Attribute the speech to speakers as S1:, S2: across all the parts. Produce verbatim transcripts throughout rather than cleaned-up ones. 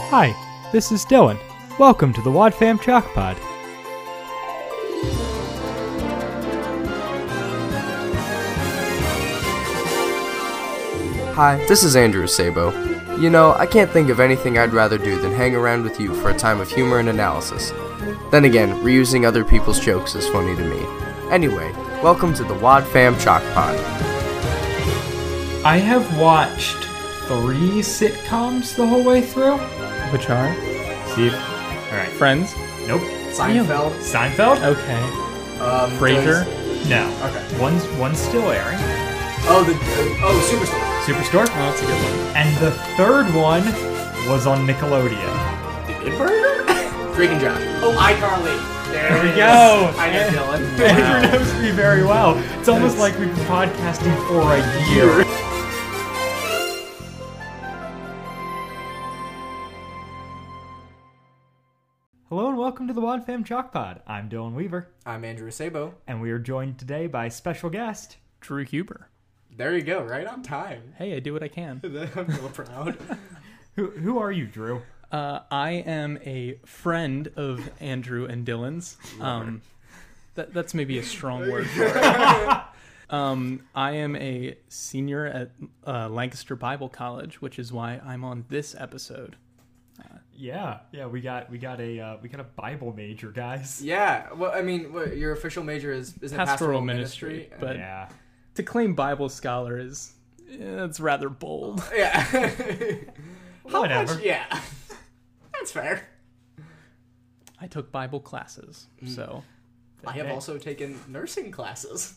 S1: Hi, this is Dylan. Welcome to the WadFam Chalk Pod.
S2: Hi, this is Andrew Sabo. You know, I can't think of anything I'd rather do than hang around with you for a time of humor and analysis. Then again, reusing other people's jokes is funny to me. Anyway, welcome to the WadFam Chalk Pod.
S1: I have watched three sitcoms the whole way through.
S3: Which are?
S1: Steve? Alright.
S3: Friends?
S1: Nope.
S2: Seinfeld.
S1: Seinfeld?
S3: Okay.
S2: Um,
S3: Frasier?
S2: does-
S1: No.
S2: Okay.
S1: One's, one's still airing.
S2: Oh, the uh, oh, Superstore.
S1: Superstore?
S3: Oh, that's a good one.
S1: And the third one was on Nickelodeon.
S2: The Good Burger? Drake and Josh. Oh, iCarly.
S1: There we
S2: it
S1: go.
S2: is. I know Dylan.
S1: Andrew knows me very well. It's almost like we've been podcasting for a year. Hello and welcome to the WadFam Chalk Pod. I'm Dylan Weaver,
S2: I'm Andrew Sabo.
S1: and we are joined today by special guest.
S3: Drew Huber.
S2: There you go, right on time.
S3: Hey, I do what I can.
S2: I'm real proud.
S1: Who who are you, Drew?
S3: Uh, I am a friend of Andrew and Dylan's. Um, that, that's maybe a strong word for it. Um, I am a senior at uh, Lancaster Bible College, which is why I'm on this episode.
S1: Yeah, yeah, we got we got a uh, we got a Bible major, guys.
S2: Yeah, well, I mean, what, your official major is is it
S3: Pastoral
S2: pastoral
S3: ministry,
S2: ministry?
S3: but-
S1: yeah.
S3: To claim Bible scholar is, eh, that's rather bold.
S2: Yeah. How
S1: Whatever.
S2: much? Yeah. That's fair.
S3: I took Bible classes, so
S2: I have
S1: Okay.
S2: also taken nursing classes.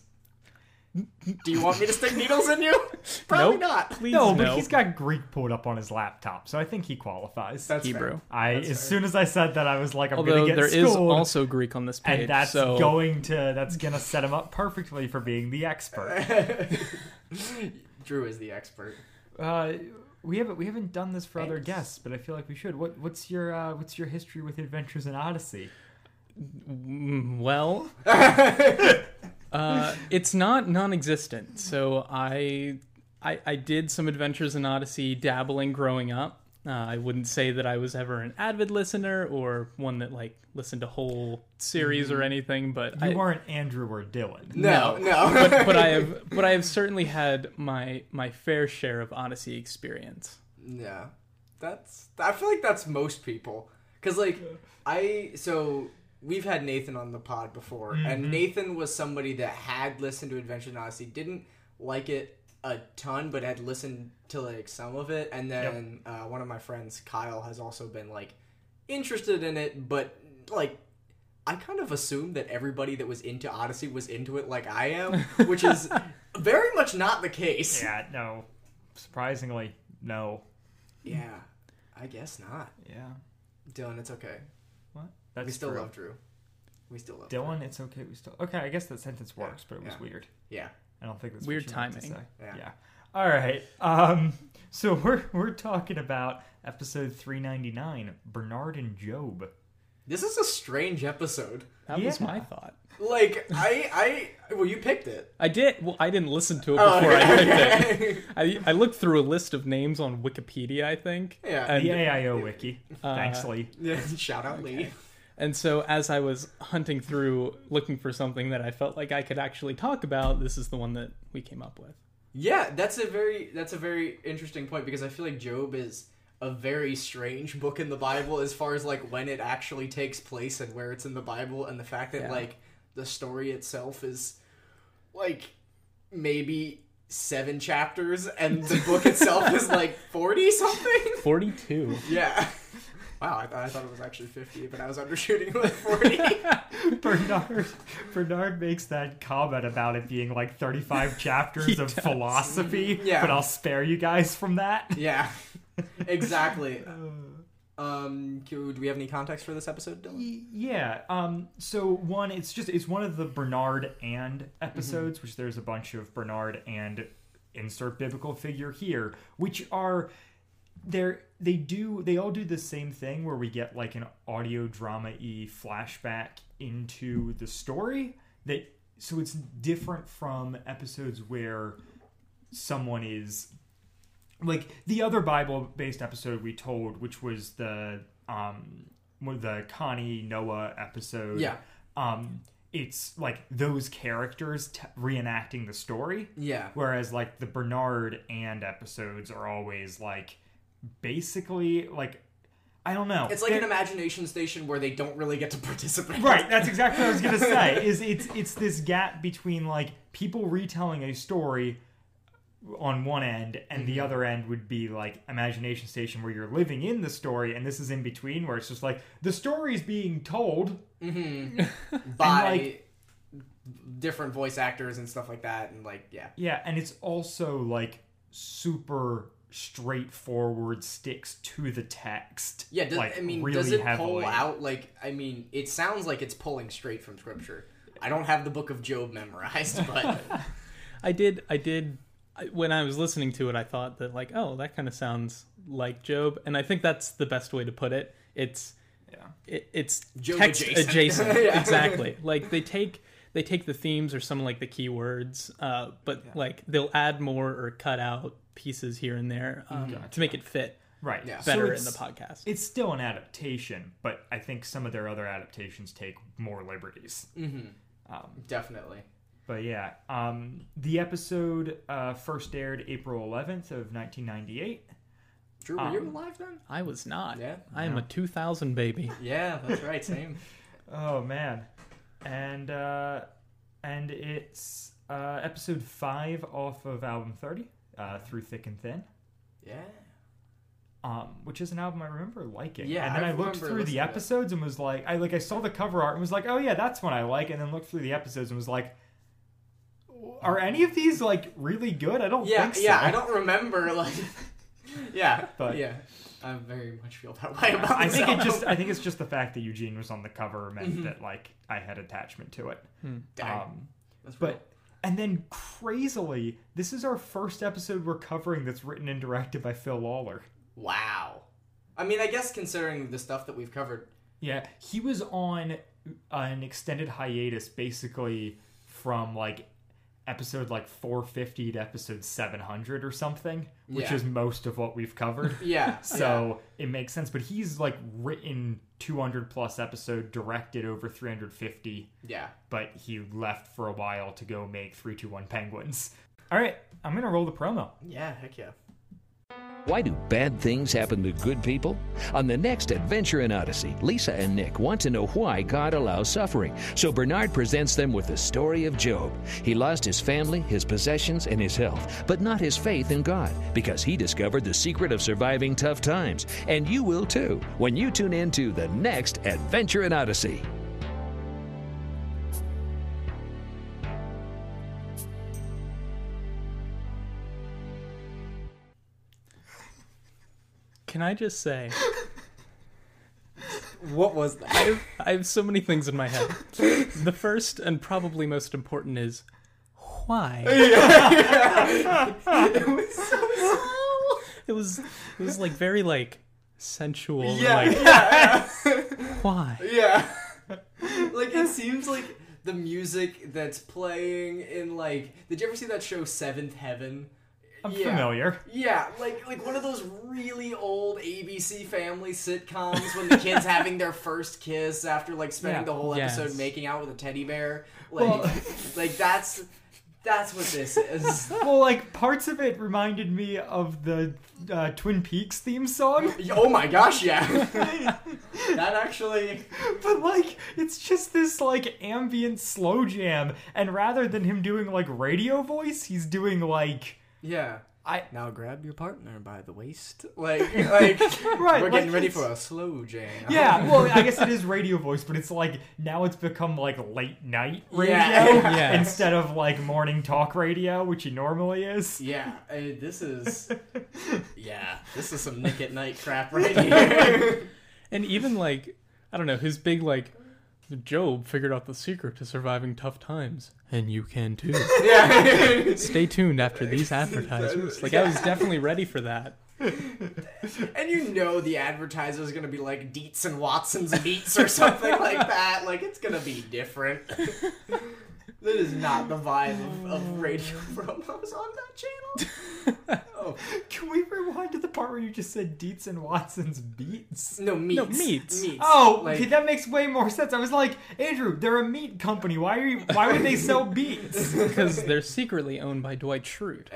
S2: Do you want me to stick needles in you? Probably
S3: Nope.
S2: not.
S3: please
S1: No,
S3: no.
S1: but he's got Greek pulled up on his laptop, so I think he qualifies.
S2: That's
S3: Hebrew.
S2: fair.
S1: I
S2: That's
S1: as
S2: fair.
S1: soon as I said that, I was like, I'm
S3: Although
S1: gonna
S3: there
S1: get
S3: is
S1: schooled,
S3: also Greek on this page,
S1: and that's
S3: so
S1: going to that's gonna set him up perfectly for being the expert.
S2: Drew is the expert.
S1: Uh, we haven't we haven't done this for other
S2: Thanks.
S1: guests, but I feel like we should. What what's your uh, what's your history with Adventures in Odyssey?
S3: mm, well, uh, it's not non-existent. So I, I, I did some Adventures in Odyssey dabbling growing up. Uh, I wouldn't say that I was ever an avid listener or one that like listened to whole series or anything, but
S1: You
S3: I,
S1: weren't Andrew or Dylan.
S2: No, no.
S3: but, but I have, but I have certainly had my my fair share of Odyssey experience.
S2: Yeah, that's. I feel like that's most people. Cause like I so we've had Nathan on the pod before, and Nathan was somebody that had listened to Adventure in Odyssey, didn't like it a ton, but had listened to like some of it, and then uh, one of my friends, Kyle, has also been like interested in it, but like. I kind of assumed that everybody that was into Odyssey was into it like I am, which is very much not the case.
S1: Yeah, no. Surprisingly, no.
S2: Yeah, I guess not.
S1: Yeah.
S2: Dylan, it's okay.
S1: What? That's
S2: we still
S1: true.
S2: love Drew. We still love
S1: Dylan. It's okay. We still okay. I guess that sentence works, but it was
S2: yeah.
S1: weird.
S2: Drew. Yeah.
S1: I don't think that's
S3: Weird
S1: what you meant to
S3: timing.
S1: say.
S2: Yeah.
S1: Yeah. All right. Um. So we're we're talking about episode three ninety-nine, Bernard and Job.
S2: This is a strange episode.
S3: That was
S1: Yeah.
S3: my thought.
S2: Like, I, I, well, you picked it.
S3: I did. Well, I didn't listen to it
S2: Oh,
S3: before I
S2: okay,
S3: picked
S2: okay.
S3: it. I, I looked through a list of names on Wikipedia, I think.
S2: Yeah.
S3: And,
S1: The A I O wiki.
S3: Uh,
S1: Thanks, Lee.
S2: Yeah, shout out Lee.
S3: and so as I was hunting through, looking for something that I felt like I could actually talk about, this is the one that we came up with.
S2: Yeah, that's a very, that's a very interesting point, because I feel like Job is a very strange book in the Bible as far as like when it actually takes place and where it's in the Bible, and the fact that
S3: Yeah.
S2: like the story itself is like maybe seven chapters and the book itself is like forty something.
S3: forty-two.
S2: Yeah. Wow, I, th- I thought it was actually fifty, but I was undershooting with forty.
S1: Bernard Bernard makes that comment about it being like thirty-five chapters
S3: He
S1: of
S3: does.
S1: philosophy,
S2: Yeah.
S1: but I'll spare you guys from that.
S2: Yeah, exactly. Um, do we have any context for this episode, Dylan?
S1: Y- Yeah. Um. So one, it's just it's one of the Bernard and episodes, which there's a bunch of Bernard and insert biblical figure here, which are they're they do they all do the same thing where we get like an audio drama-y flashback into the story that so it's different from episodes where someone is like the other Bible-based episode we told, which was the um the Connie Noah episode.
S2: Yeah.
S1: Um, it's like those characters t- reenacting the story.
S2: Yeah.
S1: Whereas like the Bernard and episodes are always like basically like I don't know.
S2: It's like
S1: They're,
S2: an imagination station where they don't really get to participate.
S1: Right, that's exactly what I was gonna say. Is it's it's this gap between like people retelling a story on one end, and
S2: mm-hmm.
S1: the other end would be like imagination station where you're living in the story, and this is in between where it's just like the story's being told
S2: mm-hmm. by
S1: like,
S2: different voice actors and stuff like that, and like yeah,
S1: yeah, and it's also like super straightforward, sticks to the text.
S2: Yeah, does,
S1: like,
S2: I mean,
S1: really
S2: does it
S1: heavily.
S2: pull out like? I mean, it sounds like it's pulling straight from scripture. I don't have the Book of Job memorized, but
S3: I did. I did. When I was listening to it, I thought that like, oh, that kind of sounds like Job, and I think that's the best way to put it. It's
S1: yeah,
S3: it, it's
S2: Job
S3: text
S2: adjacent.
S3: adjacent,
S2: Yeah.
S3: exactly. Like they take they take the themes or some like the keywords, uh, but
S1: Yeah.
S3: like they'll add more or cut out pieces here and there um,
S1: Gotcha.
S3: to make it fit
S1: right.
S2: Yeah.
S3: better
S1: So
S3: in the
S1: it's-
S3: podcast.
S1: It's still an adaptation, but I think some of their other adaptations take more liberties.
S2: mm-hmm.
S1: Um,
S2: Definitely.
S1: But yeah, um, the episode uh, first aired April eleventh of nineteen ninety-eight.
S2: Drew, were you
S1: Um,
S2: alive then?
S3: I was not.
S2: Yeah.
S3: I am
S1: No.
S3: a two thousand baby.
S2: Yeah, that's right. Same.
S1: Oh man, and uh, and it's uh, episode five off of album thirty, uh, Through Thick and Thin.
S2: Yeah.
S1: Um, which is an album I remember liking.
S2: Yeah,
S1: and then
S2: I
S1: I, looked
S2: remember
S1: through
S2: listening
S1: the
S2: to it.
S1: episodes and was like, I like I saw the cover art and was like, oh yeah, that's one I like. And then looked through the episodes and was like, are any of these like really good? I don't
S2: Yeah,
S1: think so.
S2: yeah. I don't remember like. yeah,
S1: But-
S2: yeah. I very much feel that way about.
S1: I
S2: this
S1: think it
S2: album.
S1: just I think it's just the fact that Eugene was on the cover meant
S2: Mhm.
S1: that like I had attachment to it.
S2: Dang.
S1: Um,
S2: That's real.
S1: but and then crazily, this is our first episode we're covering that's written and directed by Phil Lawler.
S2: Wow. I mean, I guess considering the stuff that we've covered.
S1: Yeah, he was on an extended hiatus basically from like episode like four fifty to episode seven hundred or something, which
S2: Yeah.
S1: is most of what we've covered.
S2: Yeah.
S1: So it makes sense, but he's like written two hundred plus episode, directed over three hundred fifty,
S2: Yeah.
S1: but he left for a while to go make three two one Penguins. All right, I'm going to roll the promo.
S2: Yeah. Heck yeah.
S4: Why do bad things happen to good people? On the next Adventure in Odyssey, Lisa and Nick want to know why God allows suffering. So Bernard presents them with the story of Job. He lost his family, his possessions, and his health, but not his faith in God, because he discovered the secret of surviving tough times. And you will too, when you tune in to the next Adventure in Odyssey.
S3: Can I just say,
S2: What was that?
S3: I have, I have so many things in my head. The first and probably most important is why.
S2: It was so slow.
S3: It was it was like very like sensual.
S2: Yeah.
S3: Like
S2: Yeah.
S3: why?
S2: Yeah. Like it seems like the music that's playing in like. Did you ever see that show Seventh Heaven?
S1: I'm
S2: Yeah.
S1: familiar.
S2: Yeah, like like one of those really old A B C family sitcoms when the kid's having their first kiss after like spending
S1: Yeah.
S2: the whole
S3: Yes.
S2: episode making out with a teddy bear. Like
S1: Well-
S2: like that's that's what this is.
S1: Well, like parts of it reminded me of the uh, Twin Peaks theme song.
S2: Oh my gosh, yeah. That actually
S1: But like, it's just this like ambient slow jam, and rather than him doing like radio voice, he's doing like
S2: yeah.
S1: I
S2: Now grab your partner by the waist. Like like
S1: right.
S2: we're
S1: like,
S2: getting ready
S1: it's-
S2: for a slow jam.
S1: Yeah, well, I guess it is radio voice, but it's like now it's become like late night radio
S2: Yeah.
S3: Yeah.
S1: instead of like morning talk radio, which he normally is.
S2: Yeah, uh, this is yeah, this is some Nick at Night crap right here.
S3: And even like I don't know, his big like Job figured out the secret to surviving tough times, and you can too.
S2: Yeah.
S3: Stay tuned after these advertisements. Like I was definitely ready for that.
S2: And you know the advertiser is gonna be like Dietz and Watson's Beats or something like that. Like it's gonna be different. That is not the vibe of, of radio promos on that channel. no.
S1: Can we rewind to the part where you just said Dietz and Watson's beats?
S2: No, meats.
S3: No, meats.
S2: Meats.
S1: Oh,
S2: Like-
S1: okay, that makes way more sense. I was like, Andrew, they're a meat company. Why are you? Why would they sell beets?
S3: Because they're secretly owned by Dwight Schrute.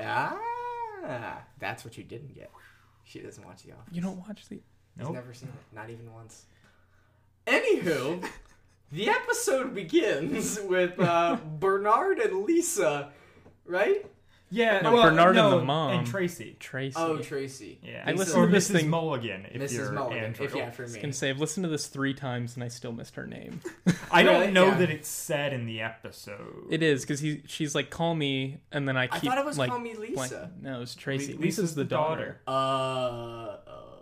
S2: Ah, that's what you didn't get. She doesn't watch The Office.
S3: You don't watch the...
S2: He's
S1: Nope.
S2: never seen it, not even once. Anywho, the episode begins with uh, Bernard and Lisa, right?
S1: Yeah,
S3: No,
S1: well,
S3: Bernard and
S1: no,
S3: the mom.
S1: and Tracy.
S3: Tracy.
S2: Oh, Tracy.
S1: Yeah,
S3: I
S2: Lisa-
S3: listened
S1: or
S3: to this
S1: Missus
S3: thing-
S1: Mulligan if
S2: Missus
S1: you're
S2: Mulligan.
S1: Andrew.
S2: If yeah, for
S3: I was
S2: me.
S3: gonna say, I've listened to this three times and I still missed her name.
S1: I don't
S2: Really?
S1: know
S2: Yeah.
S1: that it's said in the episode.
S3: It is, because he she's like, call me, and then I
S2: I
S3: keep,
S2: thought it was
S3: like,
S2: Call Me Lisa.
S3: blank- No, it's Tracy.
S1: Le-
S3: Lisa's, the daughter.
S2: Uh, uh,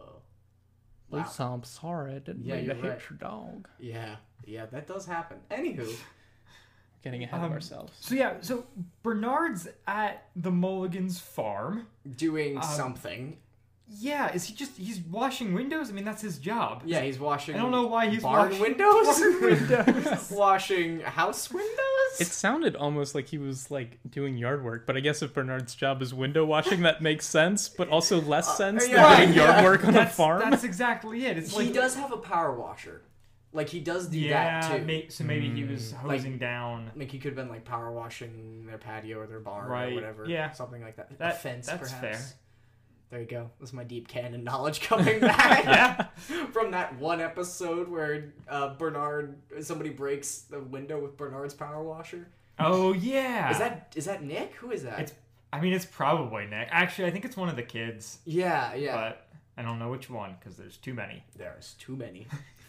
S2: wow.
S3: Lisa, I'm sorry, I didn't
S2: Yeah,
S3: mean to
S2: you're
S3: hit
S2: right.
S3: your dog.
S2: Yeah, yeah, that does happen. Anywho,
S3: Getting ahead
S1: Um,
S3: of ourselves.
S1: So yeah, so Bernard's at the Mulligan's farm.
S2: doing
S1: Um,
S2: something.
S1: Yeah, is he just he's washing windows? I mean, that's his job.
S2: Yeah, he's washing.
S1: I don't know why he's
S2: barn
S1: washing
S2: windows.
S1: barn windows.
S2: Washing house windows.
S3: It sounded almost like he was like doing yard work, but I guess if Bernard's job is window washing, that makes sense, but also less sense
S2: yeah.
S3: than doing
S2: Yeah.
S3: yard work on
S1: that's,
S3: a farm.
S1: That's exactly it. It's
S2: he
S1: like
S2: does have a power washer. Like he does do
S1: yeah,
S2: that too.
S1: may, so maybe he was
S2: Mm. Like-
S1: hosing down.
S2: Like he could have been like power washing their patio or their barn
S1: Right,
S2: or whatever.
S1: yeah.
S2: Something like that.
S1: That-
S2: a fence,
S1: that's
S2: perhaps.
S1: fair.
S2: There you go. This is my deep canon knowledge coming back.
S1: Yeah.
S2: From that one episode where uh, Bernard, somebody breaks the window with Bernard's power washer.
S1: Oh yeah.
S2: Is that is that Nick? Who is that?
S1: It's. I mean, it's probably Nick. Actually, I think it's one of the kids,
S2: yeah, yeah.
S1: but I don't know which one because there's too many.
S2: There's too many.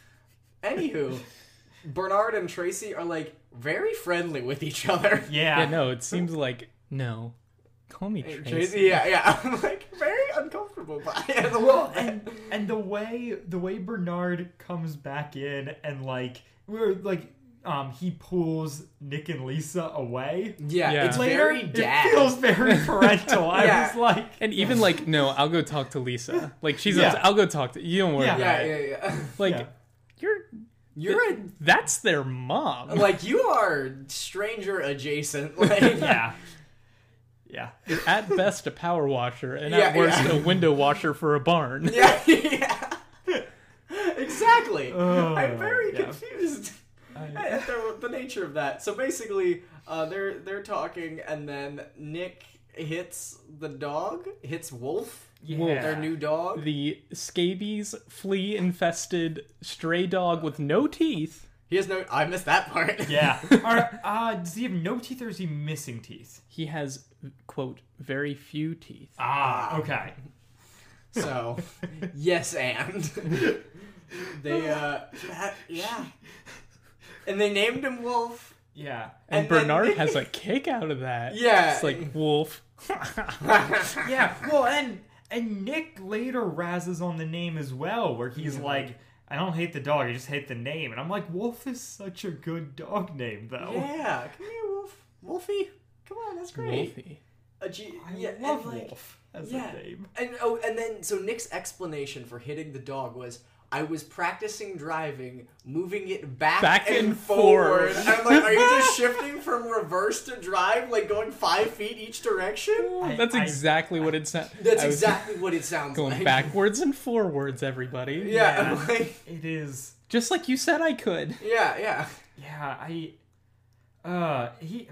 S2: Anywho, Bernard and Tracy are like very friendly with each other.
S1: Yeah.
S3: Yeah, no, it seems like, no, call me
S2: Hey,
S3: Tracy.
S2: yeah, yeah. I'm like very uncomfortable by it.
S1: Well, and and the way the way Bernard comes back in and like we're like um he pulls Nick and Lisa away.
S2: yeah,
S3: Yeah.
S2: it's
S1: Later,
S2: very dad.
S1: it feels very parental. I
S2: Yeah.
S1: was like,
S3: And even like, no, I'll go talk to Lisa. Like, she's,
S1: Yeah.
S3: I'll go talk to, you don't worry
S1: Yeah.
S3: about
S2: yeah,
S3: it.
S2: yeah, yeah.
S3: Like,
S1: Yeah.
S3: you're,
S2: You're a
S3: that's their mom.
S2: like you are stranger adjacent. Like
S1: yeah, yeah.
S3: At best, a power washer, and
S2: Yeah,
S3: at worst,
S2: yeah.
S3: a window washer for a barn.
S2: yeah, yeah. Exactly.
S1: Oh,
S2: I'm very
S1: yeah.
S2: confused
S1: I-
S2: at the, the nature of that. So basically, uh, they're they're talking, and then Nick hits the dog, hits Wolf,
S1: Yeah.
S2: their new dog.
S3: The scabies, flea-infested stray dog with no teeth.
S2: He has no. I missed that part.
S1: Yeah. Are, uh, does he have no teeth or is he missing teeth?
S3: He has, quote, very few teeth.
S1: Ah, okay.
S2: So, yes, and they uh, that, yeah, and they named him Wolf.
S1: Yeah.
S3: And,
S2: and then
S3: Bernard
S2: Nick-
S3: has a kick out of that.
S2: Yeah.
S3: It's like, Wolf.
S1: Yeah. Well, and and Nick later razzes on the name as well, where he's like, I don't hate the dog, I just hate the name. And I'm like, Wolf is such a good dog name, though.
S2: Yeah, come here, Wolf, Wolfie. Come on, that's great.
S3: Wolfie.
S2: A G-
S1: I
S2: yeah,
S1: love
S2: and, like,
S1: Wolf as
S2: yeah.
S1: a name.
S2: And oh, and then so Nick's explanation for hitting the dog was, I was practicing driving, moving it back,
S3: Back
S2: and,
S3: and
S2: forward.
S3: forward.
S2: And I'm like, are you just shifting from reverse to drive, like going five feet each direction?
S1: I-
S3: That's
S1: I-
S3: exactly what it sounds.
S2: That's exactly what it sounds
S3: going
S2: like.
S3: backwards and forwards, everybody.
S2: Yeah,
S1: Yeah.
S2: like,
S1: It is.
S3: Just like you said I could.
S2: yeah, yeah.
S1: Yeah, I. Uh, he.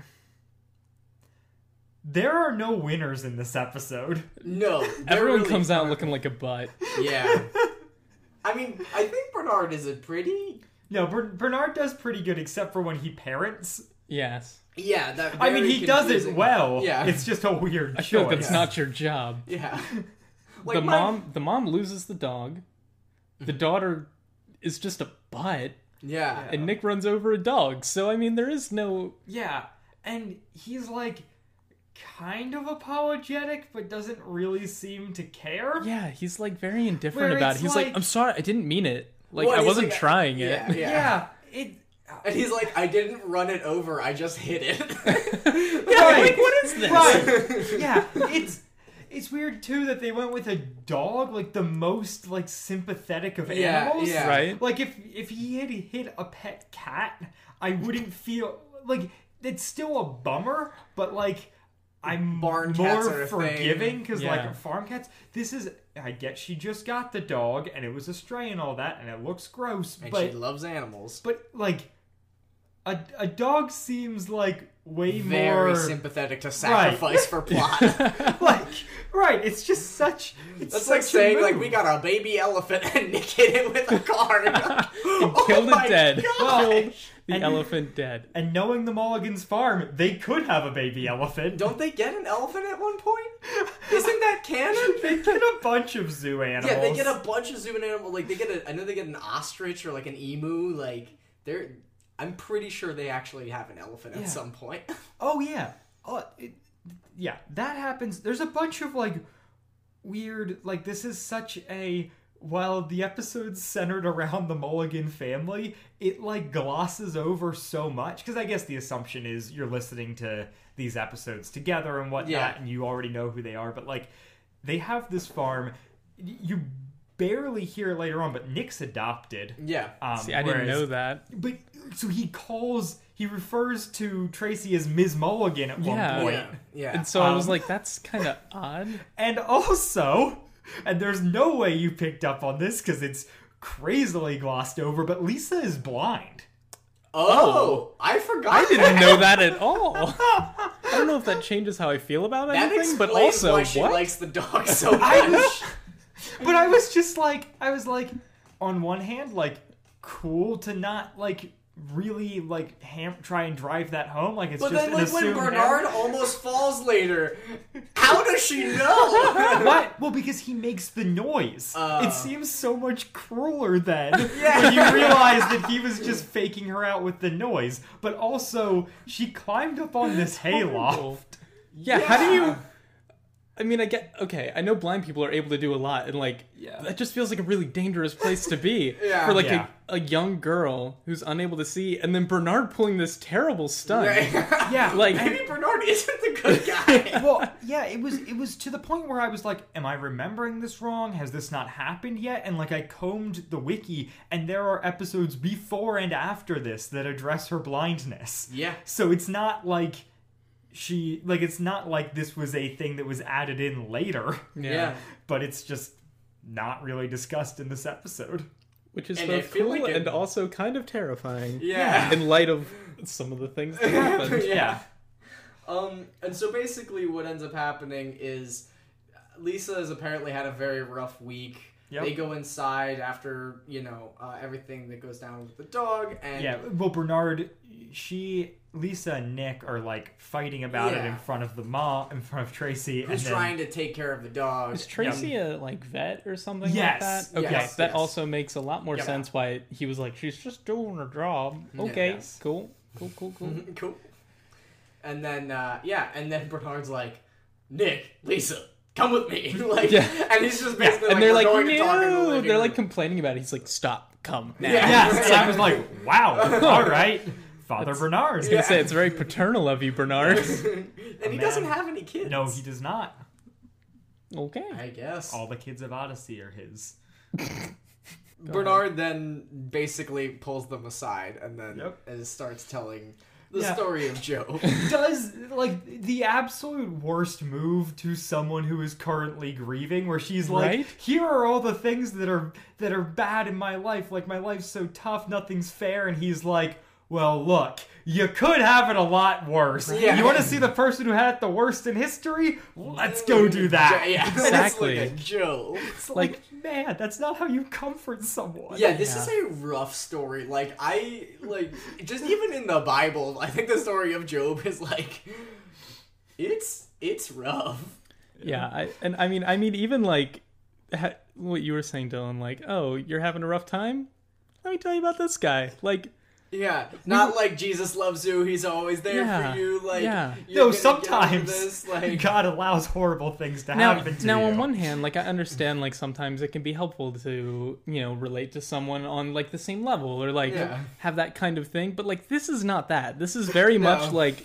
S1: There are no winners in this episode.
S2: No, there
S3: Everyone
S2: really
S3: comes out
S2: aren't.
S3: looking like a butt.
S2: Yeah. I mean, I think Bernard is a pretty.
S1: No, Ber- Bernard does pretty good, except for when he parents.
S3: Yes.
S2: Yeah, that.
S1: I mean,
S2: very
S1: he does it
S2: confusing-
S1: well.
S2: Yeah.
S1: It's just a weird
S3: I feel
S1: choice.
S3: like that's not your job.
S2: Yeah.
S3: the
S2: Like, my-
S3: mom the mom loses the dog. The daughter is just a butt.
S2: Yeah.
S3: And Nick runs over a dog. So I mean there is no
S1: Yeah, and he's like kind of apologetic, but doesn't really seem to care.
S3: Yeah, he's like very indifferent
S1: Where
S3: about
S1: it's
S3: it. He's like,
S1: like-
S3: I'm sorry, I didn't mean it. Like
S2: Well,
S3: I
S2: he's
S3: wasn't
S2: like-
S3: trying it.
S2: Yeah, yeah.
S1: Yeah, it.
S2: And he's like, I didn't run it over, I just hit it.
S3: Yeah,
S1: Right.
S3: like what is this?
S1: Right. Yeah, it's it's weird too that they went with a dog, like the most like sympathetic of
S2: Yeah,
S1: animals.
S2: yeah.
S3: Right?
S1: Like if if he had hit a pet cat, I wouldn't feel like it's still a bummer, but like I'm
S2: barn
S1: more
S2: cats are a
S1: forgiving because
S3: Yeah.
S1: like farm cats. This is I get she just got the dog and it was a stray and all that and it looks gross,
S2: And
S1: but
S2: she loves animals.
S1: but like a a dog seems like way
S2: Very
S1: more
S2: sympathetic to sacrifice for plot.
S1: like right. It's just such. It's
S2: That's
S1: such
S2: like
S1: a
S2: saying like
S1: move.
S2: we got a baby elephant and Nick hit it with a car and oh
S3: Killed
S2: my
S3: it dead.
S2: gosh.
S3: Killed the
S1: And-
S3: elephant dead.
S1: And knowing the Mulligans farm, they could have a baby elephant.
S2: Don't they get an elephant at one point? Isn't that canon?
S1: They get a bunch of zoo animals.
S2: Yeah, they get a bunch of zoo animals. Like they get a, I know they get an ostrich or like an emu. Like they're, I'm pretty sure they actually have an elephant at
S1: Yeah.
S2: some point.
S1: Oh yeah, oh, it, yeah. That happens. There's a bunch of like weird. Like this is such a. While the episode's centered around the Mulligan family, it like glosses over so much. Because I guess the assumption is you're listening to these episodes together and whatnot,
S2: Yeah.
S1: and you already know who they are. But like, they have this farm. You barely hear it later on, but Nick's adopted.
S2: Yeah.
S1: Um,
S3: See, I didn't
S1: whereas-
S3: know that.
S1: But so he calls, he refers to Tracy as Miz Mulligan at
S3: Yeah.
S1: one point.
S2: Yeah. Yeah.
S3: And so I was
S1: Um,
S3: like, that's kind of odd.
S1: And also, and there's no way you picked up on this because it's crazily glossed over, but Lisa is blind.
S2: oh, I forgot.
S3: I didn't know that at all. I don't know if that changes how I feel about
S2: That
S3: anything,
S2: explains
S3: but also
S2: why she
S3: what?
S2: likes the dog so much.
S1: I was, but I was just like, I was like, on one hand, like, cool to not, like, really, like, ham- try and drive that home. Like, it's
S2: But
S1: just
S2: then,
S1: an
S2: like, when
S1: assumed
S2: Bernard
S1: error.
S2: almost falls later, how does she know?
S1: What? Well, because he makes the noise.
S2: Uh.
S1: it seems so much crueler then
S2: Yeah.
S1: when you realize that he was just faking her out with the noise. But also, she climbed up on this hayloft.
S3: Yeah, how do you...
S2: Yeah.
S3: I mean, I get... Okay, I know blind people are able to do a lot, and, like,
S1: Yeah.
S3: that just feels like a really dangerous place to be.
S2: Yeah.
S3: For, like,
S1: Yeah.
S3: a, a young girl who's unable to see, and then Bernard pulling this terrible stunt.
S2: Right.
S1: Yeah,
S3: Like-
S2: Maybe Bernard isn't the good guy.
S1: well, yeah, it was it was to the point where I was like, am I remembering this wrong? Has this not happened yet? And like I combed the wiki and there are episodes before and after this that address her blindness.
S2: Yeah.
S1: So it's not like she like it's not like this was a thing that was added in later,
S2: Yeah.
S1: but it's just not really discussed in this episode.
S3: Which is
S2: And I
S3: both
S2: feel
S3: cool
S2: like it-
S3: and also kind of terrifying.
S2: Yeah.
S3: In light of some of the things that happened.
S2: Yeah. Um, and so basically what ends up happening is Lisa has apparently had a very rough week.
S1: Yep.
S2: They go inside after, you know, uh, everything that goes down with the dog. And
S1: Yeah, well, Bernard, she, Lisa, and Nick are like fighting about it
S2: Yeah.
S1: in front of the mom, in front of Tracy.
S2: who's
S1: and then,
S2: trying to take care of the dog.
S3: Is Tracy a like vet or something
S1: Yes.
S3: like that? Okay,
S2: Yes,
S3: that
S2: yes.
S3: also makes a lot more
S2: Yeah.
S3: sense why he was like, she's just doing her job. Okay,
S2: Yes.
S3: cool, cool, cool, cool.
S2: Cool. And then, uh, yeah, and then Bernard's like, Nick, Lisa, come with me. like,
S3: Yeah.
S2: And he's just basically
S3: And
S2: like,
S3: they're
S2: we're
S3: like,
S2: going to talk in the
S3: no,
S2: living
S3: they're like
S2: room.
S3: complaining about it. He's like, stop, come now.
S2: Yeah.
S1: Yes, and I was like, wow, all right, Father Bernard.
S3: I was gonna say it's very paternal of you, Bernard.
S2: and he
S1: man.
S2: doesn't have any kids.
S1: No, he does not.
S3: Okay.
S2: I guess.
S1: All the kids of Odyssey are his.
S2: Bernard then basically pulls them aside and then
S1: Yep.
S2: uh, starts telling the
S1: Yeah.
S2: story of Joe.
S1: Does like the absolute worst move to someone who is currently grieving, where she's like,
S3: Right?
S1: "Here are all the things that are that are bad in my life. Like my life's so tough, nothing's fair." And he's like, "Well, look, you could have it a lot worse.
S2: Yeah.
S1: You want to see the person who had it the worst in history? Let's go do that."
S2: Yeah,
S3: Exactly.
S2: It's like a Joe.
S1: It's like, man, that's not how you comfort someone.
S2: Yeah, this
S3: Yeah.
S2: is a rough story. Like, I, like, just even in the Bible, I think the story of Job is like, it's, it's rough.
S3: Yeah, I, and I mean, I mean, even like ha- what you were saying, Dylan. Like, oh, you're having a rough time. Let me tell you about this guy. Like,
S2: Yeah, not like Jesus loves you, he's always there
S3: Yeah,
S2: for you, like,
S3: yeah.
S2: you're
S1: No,
S2: gonna get over
S1: sometimes
S2: this, like,
S1: God allows horrible things to
S3: now,
S1: happen to
S3: now
S1: you.
S3: on one hand, like I understand, like sometimes it can be helpful to you know relate to someone on like the same level or like
S2: Yeah.
S3: have that kind of thing. But like this is not that. This is very much like,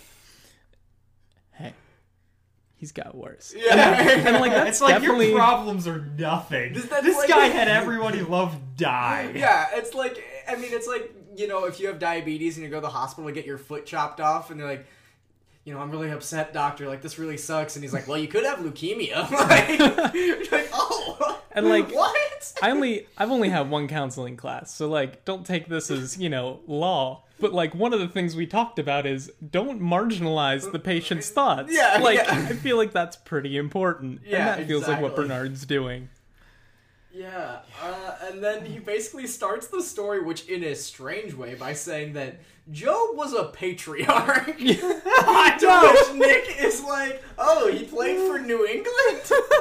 S3: hey, he's got worse.
S2: yeah.
S3: And like that's
S1: it's like
S3: definitely
S1: your problems are nothing.
S2: This-
S1: This,
S2: that's like-
S1: guy had everyone he loved die.
S2: Yeah, it's like, I mean, it's like, you know, if you have diabetes and you go to the hospital to get your foot chopped off, and they're like, you know, I'm really upset, doctor. Like, this really sucks. And he's like, well, you could have leukemia. Like, you're like, oh,
S3: And like,
S2: what?
S3: I only, I've only had one counseling class, so like, don't take this as, you know, law. But like, one of the things we talked about is don't marginalize the patient's thoughts.
S2: Yeah,
S3: like
S2: yeah.
S3: I feel like that's pretty important.
S2: Yeah,
S3: and that feels like what
S2: exactly.
S3: Bernard's doing.
S2: Yeah, uh, and then he basically starts the story, which in a strange way, by saying that Job was a patriarch. To which Nick is like, oh, he played for New England?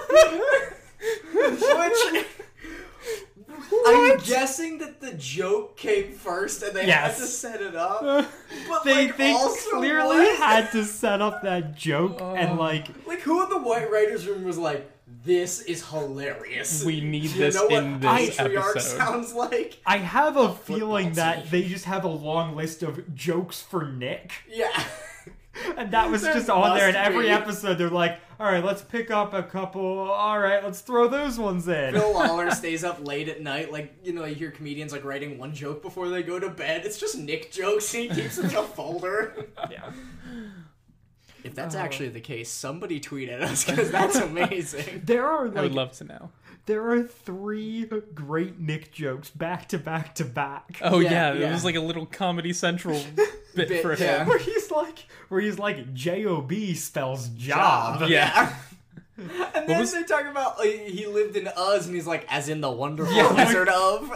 S2: Which... I'm guessing that the joke came first and they
S1: Yes.
S2: had to set it up. But
S1: They,
S2: like,
S1: they
S2: also
S1: clearly
S2: what?
S1: had to set up that joke
S3: Oh.
S1: and like
S2: Like, who in the White Writers Room was like, this is hilarious.
S3: We need
S2: you
S3: this
S2: know what
S3: in this
S2: patriarch
S3: episode.
S2: sounds like?
S1: I have a
S2: football
S1: feeling that
S2: team.
S1: they just have a long list of jokes for Nick.
S2: Yeah.
S1: And that was
S2: There
S1: just on there in
S2: must
S1: every
S2: be.
S1: episode. They're like, all right, let's pick up a couple. All right, let's throw those ones in.
S2: Phil Lawler stays up late at night, like, you know, you hear comedians, like, writing one joke before they go to bed. It's just Nick jokes, and he keeps it in a folder.
S1: Yeah.
S2: If that's actually the case, somebody tweet at us, because that's amazing.
S1: There are
S3: I would
S1: like
S3: love to know.
S1: there are three great Nick jokes back to back to back.
S3: Oh
S2: Yeah,
S3: yeah,
S2: yeah.
S3: it was like a little Comedy Central bit,
S2: Bit,
S3: for
S2: yeah.
S3: him.
S1: Where he's like, where he's like, J O B spells job.
S2: Job.
S3: Yeah.
S2: And then
S3: was-
S2: they talk about, like, he lived in Uz, and he's like, as in the wonderful
S1: Yeah.
S2: Wizard of.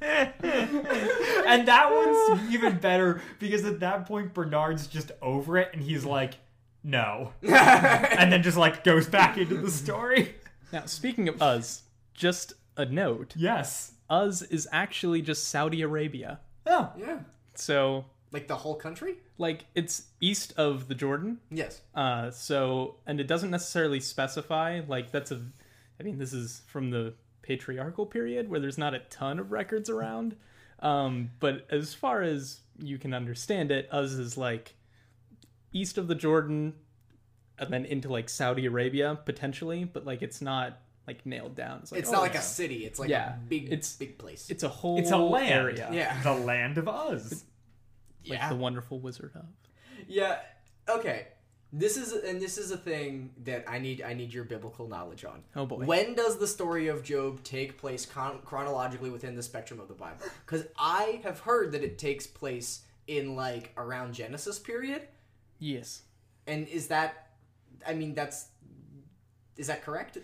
S1: And that one's even better because at that point Bernard's just over it and he's like, no, and then just like goes back into the story.
S3: Now, speaking of Uz, just a note:
S1: Yes.
S3: Uz is actually just Saudi Arabia.
S1: Oh.
S2: Yeah.
S3: So,
S2: Like the whole country?
S3: like, it's east of the Jordan.
S2: Yes.
S3: Uh, so, and it doesn't necessarily specify, like, that's a, I mean, this is from the patriarchal period where there's not a ton of records around. Um, but as far as you can understand it, Uz is like east of the Jordan and then into like Saudi Arabia potentially, but like it's not like nailed down. It's, like,
S2: It's
S3: oh,
S2: not like
S3: yeah.
S2: a city. It's like
S3: Yeah.
S2: a big,
S3: It's-
S2: big place.
S3: It's a whole
S1: It's a land.
S3: area.
S2: Yeah.
S1: The land of Uz.
S3: Like
S2: Yeah.
S3: the wonderful Wizard of.
S2: Yeah. Okay. This is and this is a thing that I need I need your biblical knowledge on.
S3: Oh, boy.
S2: When does the story of Job take place chron- chronologically within the spectrum of the Bible? Because I have heard that it takes place in like around Genesis period.
S3: Yes.
S2: And is that I mean that's is that correct?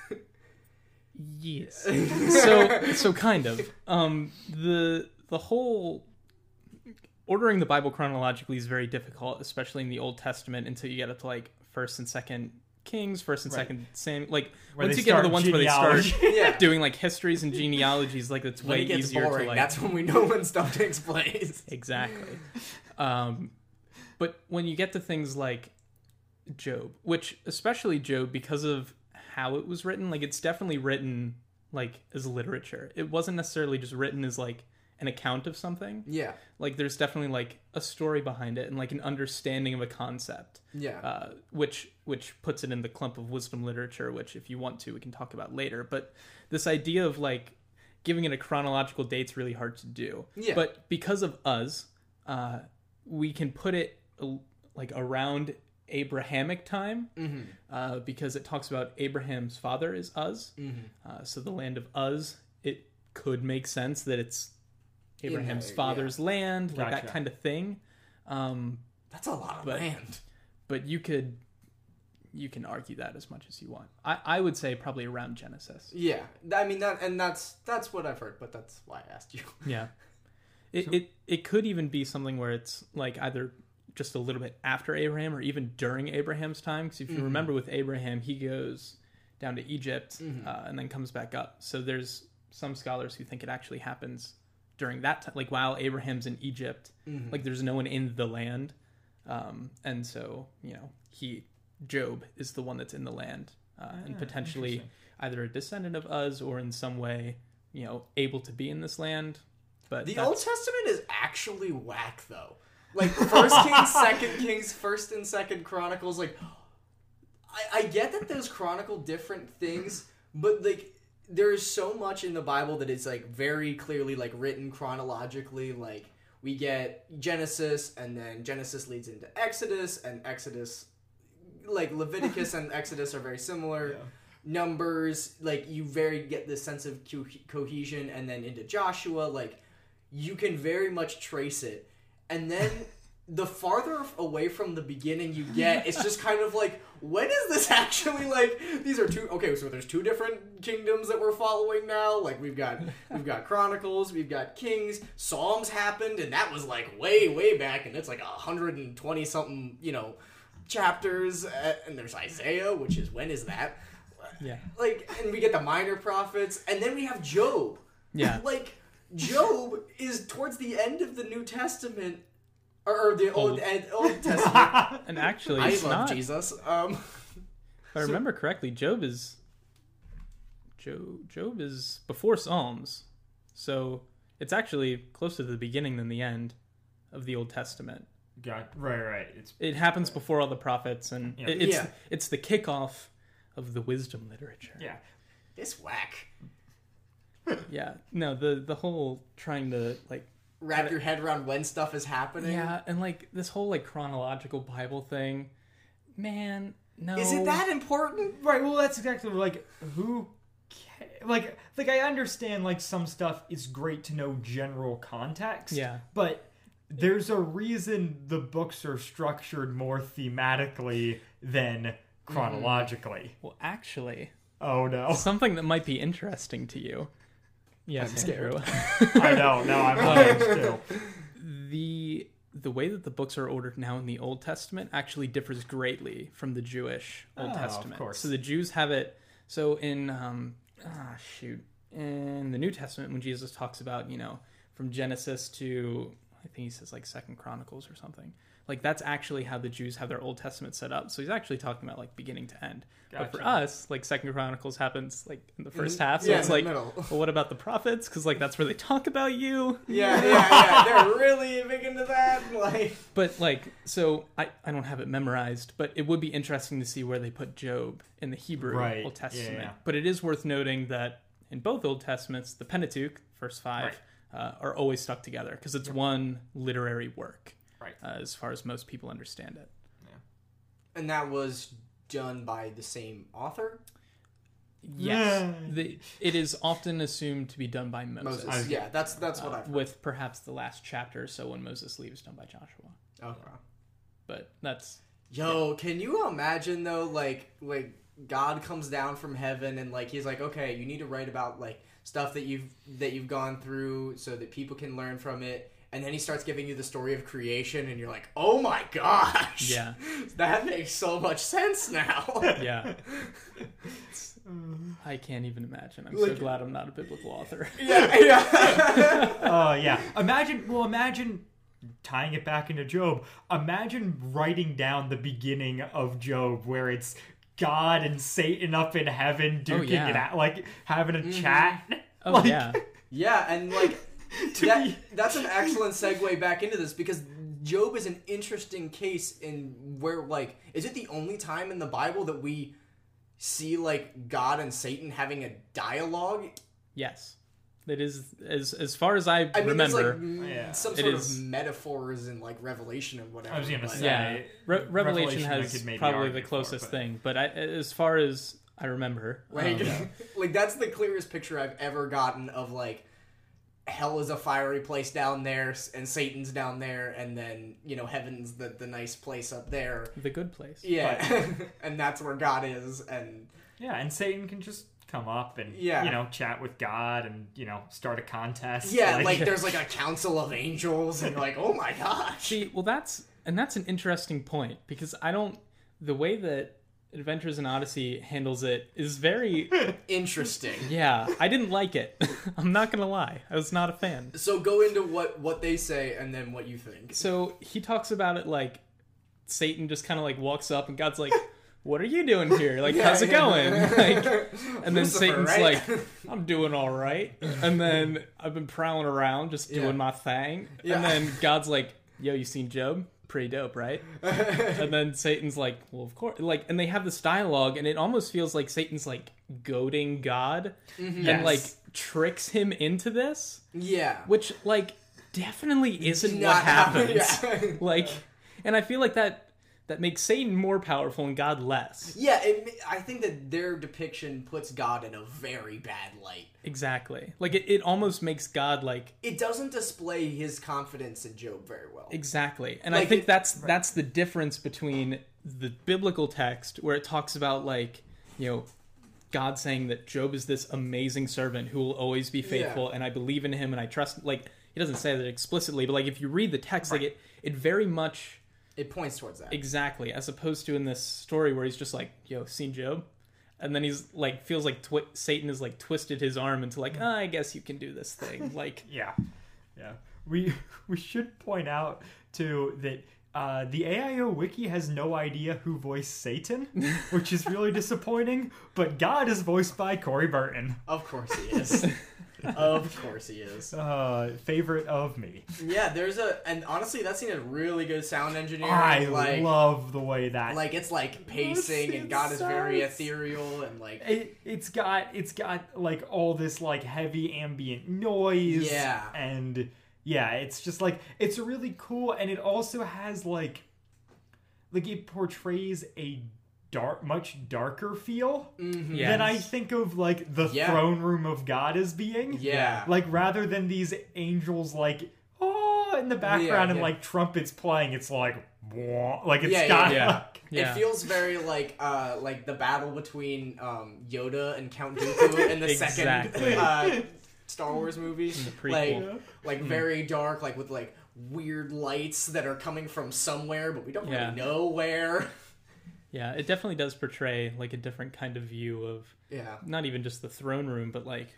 S3: Yes. so so kind of. Um the the whole ordering the Bible chronologically is very difficult, especially in the Old Testament until you get up to like first and second Kings, first and
S1: Right.
S3: second Sam like
S1: Where
S3: once
S1: they
S3: you get to the
S1: start
S3: ones where they
S1: genealogy.
S3: start
S2: Yeah.
S3: doing like histories and genealogies, like it's
S2: When
S3: way
S2: it gets
S3: easier
S2: boring,
S3: to like
S2: that's when we know when stuff takes place.
S3: Exactly. Um, but when you get to things like Job, which especially Job, because of how it was written, like it's definitely written like as literature. It wasn't necessarily just written as like an account of something.
S2: Yeah.
S3: Like there's definitely like a story behind it and like an understanding of a concept.
S2: Yeah.
S3: Uh, which which puts it in the clump of wisdom literature, which if you want to, we can talk about later. But this idea of like giving it a chronological date's really hard to do.
S2: Yeah.
S3: But because of us, uh, we can put it uh, like around Abrahamic time,
S2: Mm-hmm.
S3: uh, because it talks about Abraham's father is Uz.
S2: Mm-hmm.
S3: Uh, so the land of Uz, it could make sense that it's
S2: In
S3: Abraham's
S2: there,
S3: father's land, like
S1: Gotcha.
S3: that kind of thing. Um,
S2: That's a lot of
S3: But-
S2: land.
S3: but you could you can argue that as much as you want. I, I would say probably around Genesis.
S2: Yeah. I mean that and that's that's what I've heard, but that's why I asked you.
S3: Yeah. It, it it could even be something where it's like either just a little bit after Abraham or even during Abraham's time. Because if you
S2: Mhm.
S3: remember with Abraham, he goes down to Egypt
S2: Mhm.
S3: uh, and then comes back up. So there's some scholars who think it actually happens during that time, like while Abraham's in Egypt.
S2: Mhm.
S3: Like there's no one in the land, um, and so you know he Job is the one that's in the land, uh, and
S1: Ah,
S3: potentially
S1: interesting.
S3: either a descendant of Uz or in some way you know able to be in this land. But
S2: The
S3: that's-
S2: Old Testament is actually whack though. Like First Kings, Second Kings, First and Second Chronicles. Like, I, I get that those chronicle different things, but like there is so much in the Bible that is like very clearly like written chronologically. Like we get Genesis, and then Genesis leads into Exodus, and Exodus, like Leviticus and Exodus are very similar.
S1: Yeah.
S2: Numbers, like you very get this sense of co- cohesion, and then into Joshua, like you can very much trace it. And then the farther away from the beginning you get, it's just kind of like, when is this actually, like, these are two, okay, so there's two different kingdoms that we're following now. Like, we've got, we've got Chronicles, we've got Kings, Psalms happened, and that was, like, way, way back, and it's, like, one hundred twenty something, you know, chapters, uh, and there's Isaiah, which is, when is that?
S3: Yeah.
S2: Like, and we get the minor prophets, and then we have Job.
S3: Yeah.
S2: Like, Job is towards the end of the New Testament, or, or the Old,
S3: Old.
S2: Old, Old Testament.
S3: And actually,
S2: I
S3: it's
S2: love
S3: not.
S2: Jesus. Um,
S3: If I remember correctly, Job is Job, Job is before Psalms, so it's actually closer to the beginning than the end of the Old Testament.
S1: Got right, right. It's
S3: It happens before all the prophets, and
S1: Yeah.
S3: it, it's
S2: Yeah.
S3: it's the kickoff of the wisdom literature.
S1: yeah.
S2: it's whack.
S3: Yeah. No, the the whole trying to like
S2: Wrap your head around when stuff is happening.
S3: yeah, and like this whole like chronological Bible thing, man. No,
S2: Is it that important?
S1: Right. Well, that's exactly like who, ca- like, like I understand like some stuff is great to know general context.
S3: Yeah.
S1: But there's a reason the books are structured more thematically than chronologically.
S3: Well, actually,
S1: Oh no!
S3: something that might be interesting to you. Yes,
S2: I'm scared.
S3: Andrew.
S1: I know. No, I'm not too.
S3: the the way that the books are ordered now in the Old Testament actually differs greatly from the Jewish Old
S1: Oh, of
S3: Testament.
S1: course.
S3: So the Jews have it. So in um ah shoot in the New Testament when Jesus talks about you know from Genesis to I think he says like Second Chronicles or something like that's actually how the Jews have their Old Testament set up. So he's actually talking about like beginning to end. But for
S1: Gotcha.
S3: us, like Second Chronicles happens like in the first half. So
S2: yeah,
S3: it's
S2: in the
S3: like,
S2: middle.
S3: well, what about the prophets? Because like that's where they talk about you.
S2: Yeah, yeah, yeah. They're really big into that. Like,
S3: But like, so I, I don't have it memorized, but it would be interesting to see where they put Job in the Hebrew
S1: Right,
S3: Old Testament.
S1: yeah, yeah.
S3: But it is worth noting that in both Old Testaments, the Pentateuch, first five, uh, are always stuck together because it's one literary work,
S1: Right.
S3: uh, as far as most people understand it.
S2: and that was done by the same author,
S3: Yes,
S1: Yeah.
S3: the, it is often assumed to be done by Moses,
S2: Moses. Yeah, that's that's what
S3: uh,
S2: I've heard.
S3: with perhaps the last chapter. So when Moses leaves, done by Joshua.
S2: Okay.
S3: But that's
S2: Yo, can you imagine though, like, like God comes down from heaven and like he's like, okay, you need to write about like stuff that you've that you've gone through so that people can learn from it, and then he starts giving you the story of creation, and you're like, oh my gosh,
S3: yeah,
S2: that makes so much sense now.
S3: yeah. I can't even imagine. I'm so
S2: Like-
S3: glad I'm not a biblical author.
S2: yeah, yeah.
S1: Oh yeah. Imagine. Well, imagine tying it back into Job. Imagine writing down the beginning of Job, where it's God and Satan up in heaven duking
S3: yeah.
S1: it out, like having a chat.
S3: Oh
S1: Like,
S3: yeah,
S2: Yeah, and like
S1: To
S2: that,
S1: me-
S2: that's an excellent segue back into this because Job is an interesting case in where like is it the only time in the Bible that we see like God and Satan having a dialogue?
S3: yes. It is as as far as I,
S2: I mean, there's
S3: remember.
S2: like m-
S1: Yeah.
S2: some
S3: It
S2: sort
S3: is-
S2: of metaphors and like Revelation and whatever.
S1: I was gonna
S2: but-
S1: say.
S3: yeah, Re- Revelation,
S1: Revelation I
S3: has
S1: could maybe
S3: probably
S1: argue
S3: the
S1: for,
S3: closest
S1: but-
S3: thing, but I, as far as I remember,
S2: Like,
S3: um,
S2: like that's the clearest picture I've ever gotten of like hell is a fiery place down there and Satan's down there and then you know heaven's the the nice place up there.
S3: the good place.
S2: Yeah, and that's where God is, and
S1: Yeah, and Satan can just come up and
S2: Yeah.
S1: you know chat with God and you know start a contest.
S2: yeah, like, there's like a council of angels, and you're like, oh my gosh.
S3: See, well, that's and that's an interesting point because I don't the way that Adventures in Odyssey handles it is very
S2: Interesting.
S3: yeah. I didn't like it. I'm not gonna lie. I was not a fan.
S2: So go into what what they say and then what you think.
S3: So he talks about it like Satan just kind of like walks up and God's like, "What are you doing here? Like,
S2: Yeah,
S3: how's it
S2: yeah.
S3: going?" Like, and then
S2: Lucifer,
S3: Satan's
S2: right?
S3: like, "I'm doing all right." And then I've been prowling around just doing
S2: Yeah.
S3: my thing.
S2: Yeah.
S3: And then God's like, "Yo, you seen Job? Pretty dope, right?" And then Satan's like, "Well, of course." Like, and they have this dialogue, and it almost feels like Satan's like goading God and
S1: Yes.
S3: like tricks him into this.
S2: Yeah.
S3: Which, like, definitely isn't
S2: Not
S3: what
S2: how-
S3: happens.
S2: yeah.
S3: Like, and I feel like that that makes Satan more powerful and God less.
S2: Yeah, it, I think that their depiction puts God in a very bad light.
S3: Exactly. Like it, it almost makes God like
S2: It doesn't display his confidence in Job very well.
S3: exactly. And I
S2: Like
S3: think
S2: it-
S3: that's that's the difference between the biblical text where it talks about like, you know, God saying that Job is this amazing servant who will always be faithful
S2: Yeah.
S3: and I believe in him and I trust, like he doesn't say that explicitly, but like if you read the text, like it it very much
S2: It points towards that.
S3: exactly, as opposed to in this story where he's just like, yo, seen Job? And then he's like, feels like twi- Satan has like twisted his arm into like, oh, I guess you can do this thing. Like,
S1: Yeah, yeah. We we should point out too that uh, the A I O wiki has no idea who voiced Satan, which is really disappointing. But God is voiced by Corey Burton,
S2: Of course he is. Of course he is.
S1: uh, favorite of me.
S2: Yeah, there's a, and honestly, that scene has really good sound engineering.
S1: I
S2: like,
S1: love the way that
S2: like it's like pacing, and God is very ethereal, and like
S1: it, it's got it's got like all this like heavy ambient noise.
S2: Yeah.
S1: And yeah, it's just like it's really cool, and it also has like like it portrays a dark much darker feel
S3: yes.
S1: than I think of like the
S2: Yeah.
S1: throne room of God as being.
S2: Yeah.
S1: Like rather than these angels like oh in the background and
S2: yeah.
S1: like trumpets playing, it's like wah, like it's
S2: Yeah, yeah,
S1: got
S3: yeah.
S1: like
S3: Yeah.
S2: It feels very like uh like the battle between um Yoda and Count Dooku in the
S3: Exactly.
S2: second uh Star Wars movie.
S3: the prequel.
S2: Like
S1: Yeah.
S2: like very dark, like with like weird lights that are coming from somewhere, but we don't
S3: Yeah.
S2: really know where.
S3: yeah, it definitely does portray like a different kind of view of
S2: Yeah.
S3: not even just the throne room, but like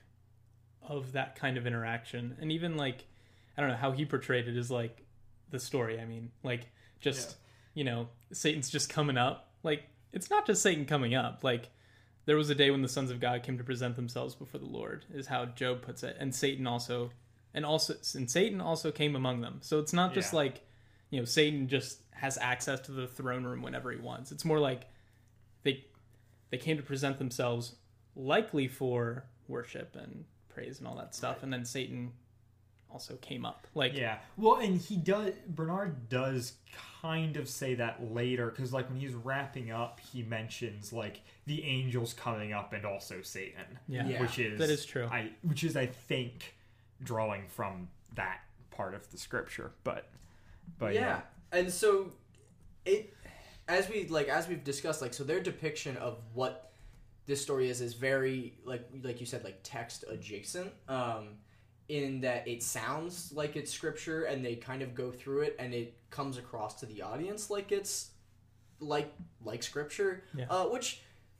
S3: of that kind of interaction. And even like, I don't know how he portrayed it is like the story. I mean, like just, you know, Satan's just coming up. Like, it's not just Satan coming up. Like, there was a day when the sons of God came to present themselves before the Lord, is how Job puts it. And Satan also, and also, and Satan also came among them. So it's not just
S1: Yeah.
S3: like, you know, Satan just has access to the throne room whenever he wants. It's more like they they came to present themselves likely for worship and praise and all that stuff. And then Satan also came up. Like,
S1: Yeah. Well, and he does, Bernard does kind of say that later, because, like, when he's wrapping up, he mentions, like, the angels coming up and also Satan.
S3: Yeah.
S2: Yeah.
S1: Which is...
S3: That is true.
S1: I, which is, I think, drawing from that part of the scripture. But, but yeah.
S2: yeah. And so it as we like as we've discussed, like so their depiction of what this story is is very like like you said, like text adjacent. Um in that it sounds like it's scripture and they kind of go through it and it comes across to the audience like it's like like scripture.
S3: Yeah.
S2: Uh which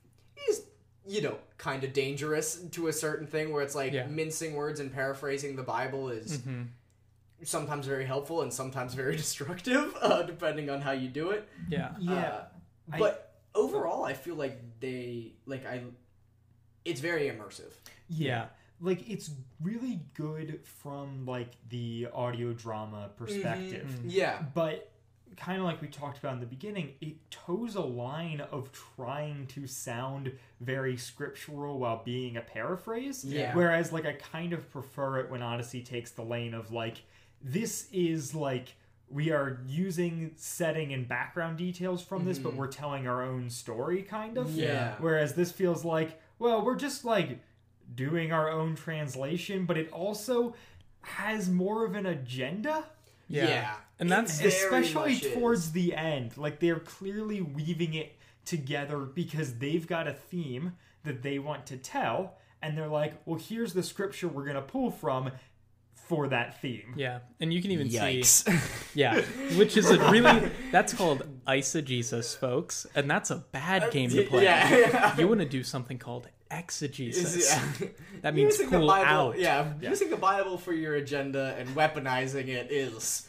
S2: is you know kind of dangerous to a certain thing where it's like
S3: Yeah.
S2: mincing words and paraphrasing the Bible is
S3: Mhm.
S2: sometimes very helpful and sometimes very destructive, uh, depending on how you do it.
S3: Yeah.
S1: Yeah.
S2: Uh,
S1: I-
S2: but overall, I feel like they like I. It's very immersive.
S3: Yeah.
S1: Like, it's really good from, like, the audio drama perspective.
S3: Mm-hmm.
S2: Yeah,
S1: But kind of like we talked about in the beginning, it toes a line of trying to sound very scriptural while being a paraphrase.
S2: Yeah.
S1: Whereas, like, I kind of prefer it when Odyssey takes the lane of, like, this is, like, we are using setting and background details from this, but we're telling our own story, kind of.
S2: Yeah.
S1: Whereas this feels like, well, we're just, like, doing our own translation, but it also has more of an agenda.
S3: Yeah.
S2: Yeah.
S3: And that's
S2: It very
S1: Especially
S2: much is.
S1: towards the end. Like, they're clearly weaving it together because they've got a theme that they want to tell, and they're like, well, here's the scripture we're going to pull from for that theme.
S3: yeah. And you can even see
S2: Yikes.
S3: yeah, which is a really that's called eisegesis, folks, and that's a bad game to play.
S2: Yeah.
S3: You want to do something called exegesis.
S2: Yeah.
S3: That means
S2: using
S3: pull
S2: the Bible,
S3: out.
S2: Yeah, using the Bible for your agenda and weaponizing it is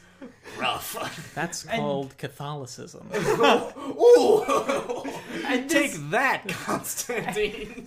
S2: rough.
S3: That's called Catholicism.
S2: Ooh,
S1: And
S2: take
S1: this,
S2: that, Constantine.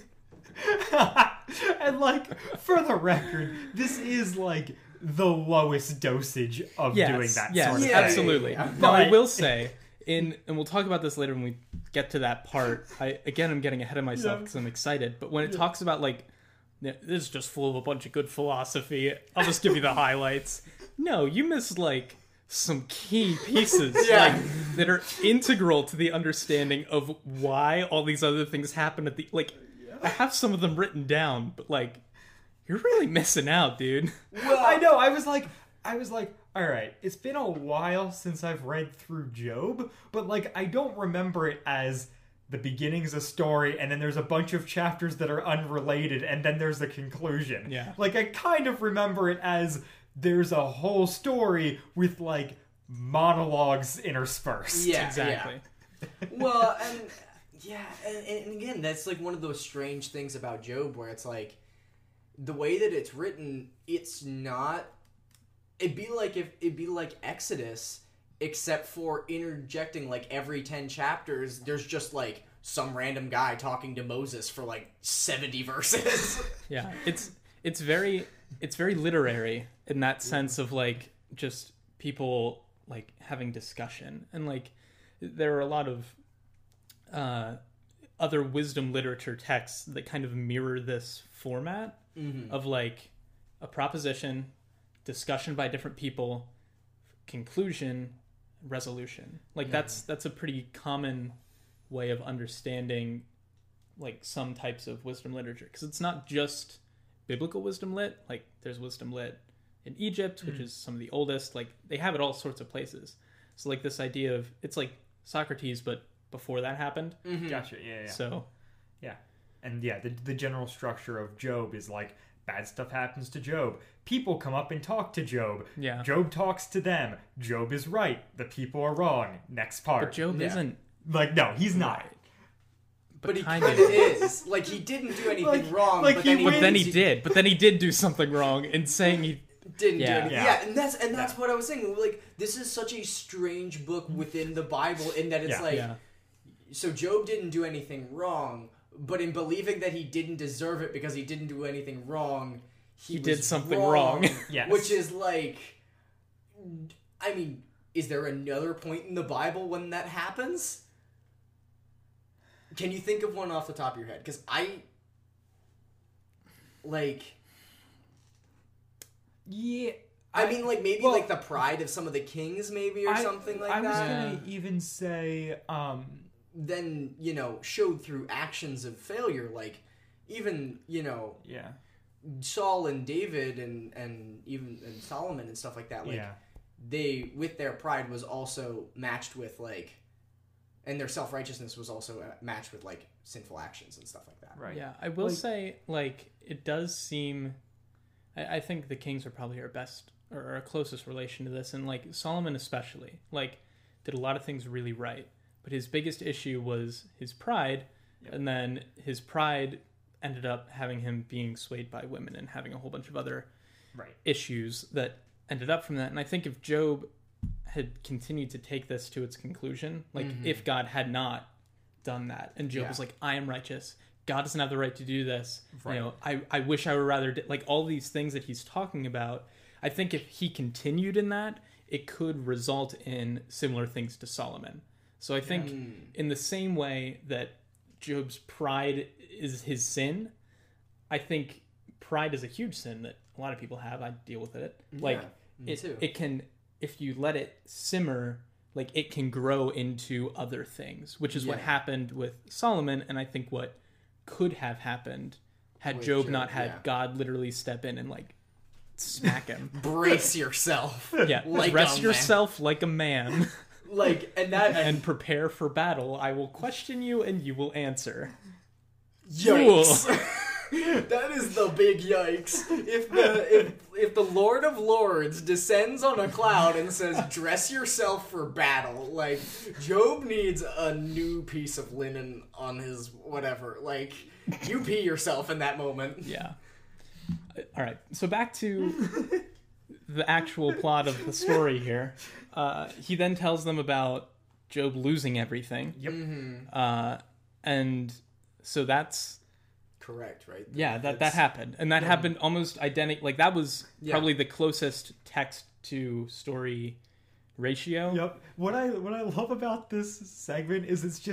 S1: and like, for the record, this is like the lowest dosage of
S3: Yes,
S1: doing that
S3: yes,
S1: sort of
S2: Yeah,
S1: thing.
S3: absolutely.
S2: yeah, yeah.
S3: Now, I
S1: But-
S3: will say, in and we'll talk about this later when we get to that part. I again, I'm getting ahead of myself
S1: Yeah.
S3: because I'm excited. But when it talks about like, "Yeah, this is just full of a bunch of good philosophy, I'll just give you the highlights. No, you missed like some key pieces
S2: Yeah.
S3: like, that are integral to the understanding of why all these other things happen at the like. I have some of them written down, but like, you're really missing out, dude.
S2: Well,
S1: I know. I was like, I was like, all right. It's been a while since I've read through Job, but like, I don't remember it as the beginning's a story, and then there's a bunch of chapters that are unrelated, and then there's the conclusion.
S3: Yeah.
S1: Like, I kind of remember it as there's a whole story with like monologues interspersed.
S2: Yeah,
S3: Exactly.
S2: yeah. Well, and yeah, and, and again, that's like one of those strange things about Job, where it's like the way that it's written, it's not. It'd be like if it'd be like Exodus, except for interjecting like every ten chapters. There's just like some random guy talking to Moses for like seventy verses.
S3: Yeah, it's it's very it's very literary in that sense of like just people like having discussion, and like there are a lot of uh, other wisdom literature texts that kind of mirror this format
S2: Mm-hmm.
S3: of like a proposition, discussion by different people, conclusion, resolution. Like that's that's a pretty common way of understanding like some types of wisdom literature, because it's not just biblical wisdom lit. Like there's wisdom lit in Egypt, which is some of the oldest. Like they have it all sorts of places. So like this idea of it's like Socrates, but before that happened.
S1: Gotcha. Yeah, yeah.
S3: So
S1: Yeah. And yeah, the, the general structure of Job is like bad stuff happens to Job. People come up and talk to Job.
S3: Yeah.
S1: Job talks to them. Job is right. The people are wrong. Next part.
S3: but Job
S2: Yeah.
S3: isn't.
S1: Like, no, he's not.
S3: Right.
S2: But he
S3: kinda
S2: kind of is. Like, he didn't do anything
S1: Like-
S2: wrong,
S1: like
S2: but
S1: he
S2: then he,
S1: wins.
S3: But then he did. But then he did do something wrong in saying he.
S2: didn't
S3: Yeah.
S2: do anything.
S1: Yeah.
S2: Yeah, and that's and that's
S1: Yeah.
S2: what I was saying. Like, this is such a strange book within the Bible in that it's
S1: Yeah.
S2: like,
S3: Yeah.
S2: so Job didn't do anything wrong, but in believing that he didn't deserve it because he didn't do anything wrong, he,
S3: He
S2: was
S3: did something wrong.
S1: Yes.
S2: Which is like, I mean, is there another point in the Bible when that happens? Can you think of one off the top of your head? Because I, like,
S1: Yeah.
S2: I, mean, like maybe
S1: well,
S2: like the pride of some of the kings, maybe or
S1: I-
S2: something like
S1: I was
S2: that.
S1: gonna even say, um,
S2: Then you know, showed through actions of failure, like even you know
S1: yeah,
S2: Saul and David and and even and Solomon and stuff like that. Like
S1: yeah,
S2: they, with their pride, was also matched with like, and their self righteousness was also uh, matched with like sinful actions and stuff like that.
S1: right.
S3: Yeah, I will
S1: Like-
S3: say, like, it does seem. I, I think the kings are probably our best or our closest relation to this, and like Solomon especially, like, did a lot of things really right, but his biggest issue was his pride,
S1: Yep.
S3: and then his pride ended up having him being swayed by women and having a whole bunch of other
S1: Right.
S3: issues that ended up from that. And I think if Job had continued to take this to its conclusion, like if God had not done that, and Job
S2: Yeah.
S3: was like, I am righteous, God doesn't have the right to do this,
S1: Right.
S3: you know, I, I wish I were rather di-, like all these things that he's talking about, I think if he continued in that, it could result in similar things to Solomon. So I think in the same way that Job's pride is his sin, I think pride is a huge sin that a lot of people have. I deal with it. Like
S2: me
S3: it,
S2: too.
S3: it can, if you let it simmer, like it can grow into other things, which is what
S2: Yeah.
S3: happened with Solomon, and I think what could have happened had
S2: With
S3: Job,
S2: Job,
S3: not had
S2: yeah.
S3: God literally step in and like smack him.
S2: Brace yourself.
S3: Yeah,
S2: Like
S3: dress
S2: a man.
S3: yourself like a man
S2: Like, and that
S3: and prepare for battle. I will question you and you will answer.
S2: yikes. That is the big yikes. If the if if the Lord of Lords descends on a cloud and says, "Dress yourself for battle," like Job needs a new piece of linen on his whatever. Like, you pee yourself in that moment.
S3: Yeah. All right. So back to the actual plot of the story here. Uh, he then tells them about Job losing everything.
S1: Yep.
S3: Uh, and so that's
S2: Correct, right?
S3: yeah, that that
S2: It's-
S3: happened, and that happened almost identical. Like that was
S2: Yeah.
S3: probably the closest text to story ratio.
S1: Yep. What I what I love about this segment is it's just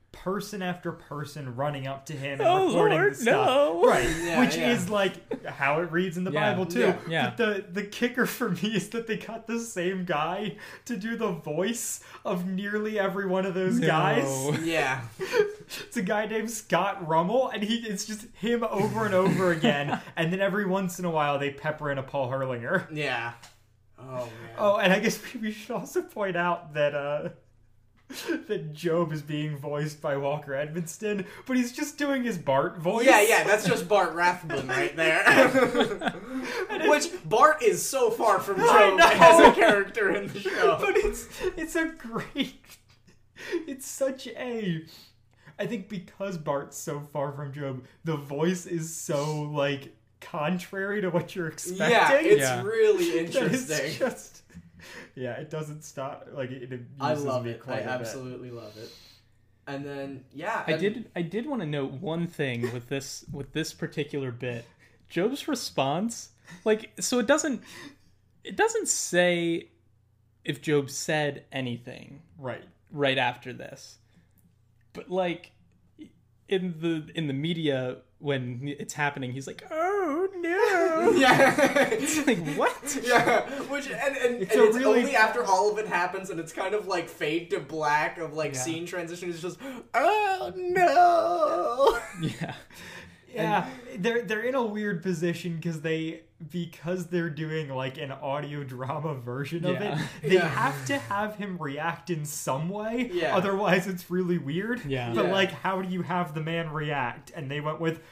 S1: person after person running up to him and
S3: Oh,
S1: recording
S3: Lord,
S1: the stuff.
S3: no.
S1: Right.
S2: Yeah,
S1: Which
S2: yeah.
S1: is like how it reads in the
S3: Yeah.
S1: Bible too.
S2: Yeah.
S3: Yeah.
S1: But the, the kicker for me is that they got the same guy to do the voice of nearly every one of those guys.
S3: No.
S2: Yeah.
S1: It's a guy named Scott Rummel, and he it's just him over and over again. And then every once in a while they pepper in a Paul Herlinger.
S2: Yeah. Oh man.
S1: Oh, and I guess we should also point out that uh that Job is being voiced by Walker Edmonston, but he's just doing his Bart voice.
S2: Yeah, yeah, that's just Bart Rathbun right there. Which Bart is so far from
S1: I
S2: Job
S1: know.
S2: as a character in the show.
S1: But it's it's a great it's such a I think because Bart's so far from Job, the voice is so like contrary to what you're expecting.
S2: Yeah, it's
S3: Yeah.
S2: really
S1: that it's
S2: interesting.
S1: just yeah, it doesn't stop. Like it, it
S2: I
S1: amuses
S2: love
S1: me
S2: it. I
S1: quite a bit.
S2: absolutely love it. And then yeah,
S3: I
S2: and-
S3: did I did want to note one thing with this with this particular bit. Job's response, like, so it doesn't it doesn't say if Job said anything
S1: Right.
S3: right after this. But like in the in the media when it's happening, he's like, "Oh no."
S2: Yeah.
S3: It's like, what?
S2: Yeah, which and, and,
S1: It's
S2: and
S1: a
S2: it's
S1: really-
S2: only after all of it happens and it's kind of like fade to black of like
S1: Yeah.
S2: scene transition. It's just oh no.
S3: Yeah.
S1: Yeah, they're they're in a weird position because they because they're doing like an audio drama version of
S3: Yeah.
S1: it. They
S2: Yeah.
S1: have to have him react in some way.
S2: Yeah.
S1: Otherwise, it's really weird.
S3: Yeah.
S1: But
S2: Yeah.
S1: like, how do you have the man react? And they went with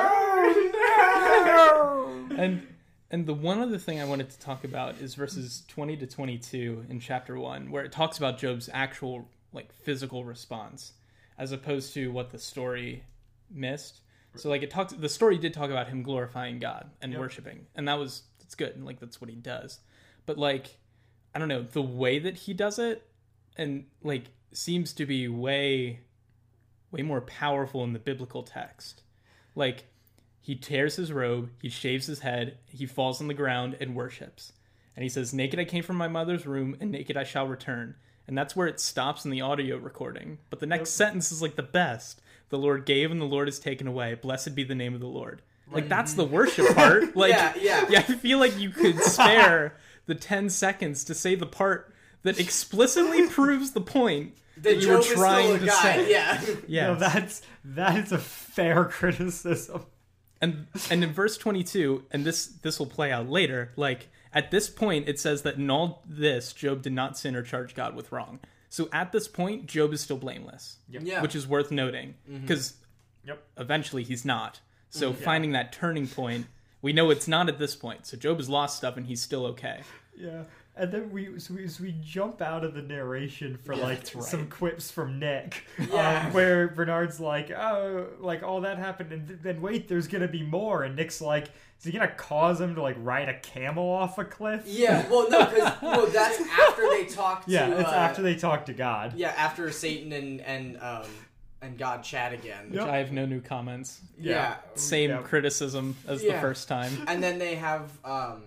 S2: Oh no.
S3: And and the one other thing I wanted to talk about is verses twenty to twenty-two in chapter one, where it talks about Job's actual like physical response, as opposed to what the story missed. So like it talks, the story did talk about him glorifying God and
S1: Yep.
S3: worshiping, and that was that's good, and like that's what he does. But like, I don't know, the way that he does it, and like seems to be way, way more powerful in the biblical text. Like, he tears his robe, he shaves his head, he falls on the ground and worships. And he says, "Naked I came from my mother's womb, and naked I shall return." And that's where it stops in the audio recording. But the next sentence is like the best. "The Lord gave and the Lord has taken away. Blessed be the name of the Lord." Like, that's the worship part. Like,
S2: Yeah, yeah.
S3: yeah, I feel like you could spare the ten seconds to say the part that explicitly proves the point that you were
S2: Job is still
S3: trying
S2: a
S3: to
S2: guy.
S3: say.
S2: Yeah.
S3: Yeah.
S1: No, that's that is a fair criticism.
S3: And and in verse twenty-two, and this this will play out later, like at this point it says that in all this Job did not sin or charge God with wrong. So at this point Job is still blameless.
S2: Yeah.
S3: Which is worth noting because
S1: Yep.
S3: eventually he's not. So
S2: Mm-hmm.
S3: finding that turning point, we know it's not at this point. So Job has lost stuff and he's still okay.
S1: Yeah. And then we so, we so we jump out of the narration for like
S3: that's right.
S1: some quips from Nick,
S2: Yeah.
S1: um, where Bernard's like, "Oh, like all that happened, and th- then wait, there's gonna be more." And Nick's like, "Is he gonna cause him to like ride a camel off a cliff?"
S2: Yeah, well, no, because well, that's after they talk to.
S1: Yeah, it's
S2: uh,
S1: after they talk to God.
S2: Yeah, after Satan and and um and God chat again.
S1: Yep.
S3: Which I have no new comments.
S2: Yeah.
S3: Same
S1: Yeah.
S3: criticism as the
S2: Yeah.
S3: first time.
S2: And then they have um,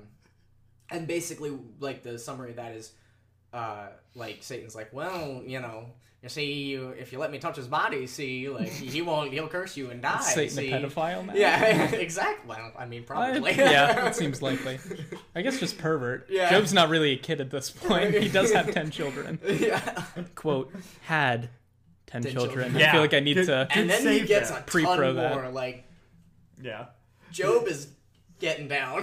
S2: and basically like the summary of that is, uh, like Satan's like, well, you know. You see, you, if you let me touch his body, see, like he won't, he'll curse you and die.
S3: Satan
S2: see?
S3: a pedophile now?
S2: Yeah, exactly. Well, I mean,
S3: I-
S2: probably.
S3: yeah, that seems likely. I guess just pervert.
S2: Yeah.
S3: Job's not really a kid at this point. He does have ten children.
S2: Yeah.
S3: Quote, had ten,
S2: Ten
S3: children.
S2: children.
S3: I
S1: Yeah.
S3: feel like I need
S1: Good-
S3: to...
S2: And then
S1: save
S2: he gets
S1: that.
S2: a
S3: Pre-pro
S2: ton
S3: that.
S2: more. Like
S1: Yeah.
S2: Job is getting down.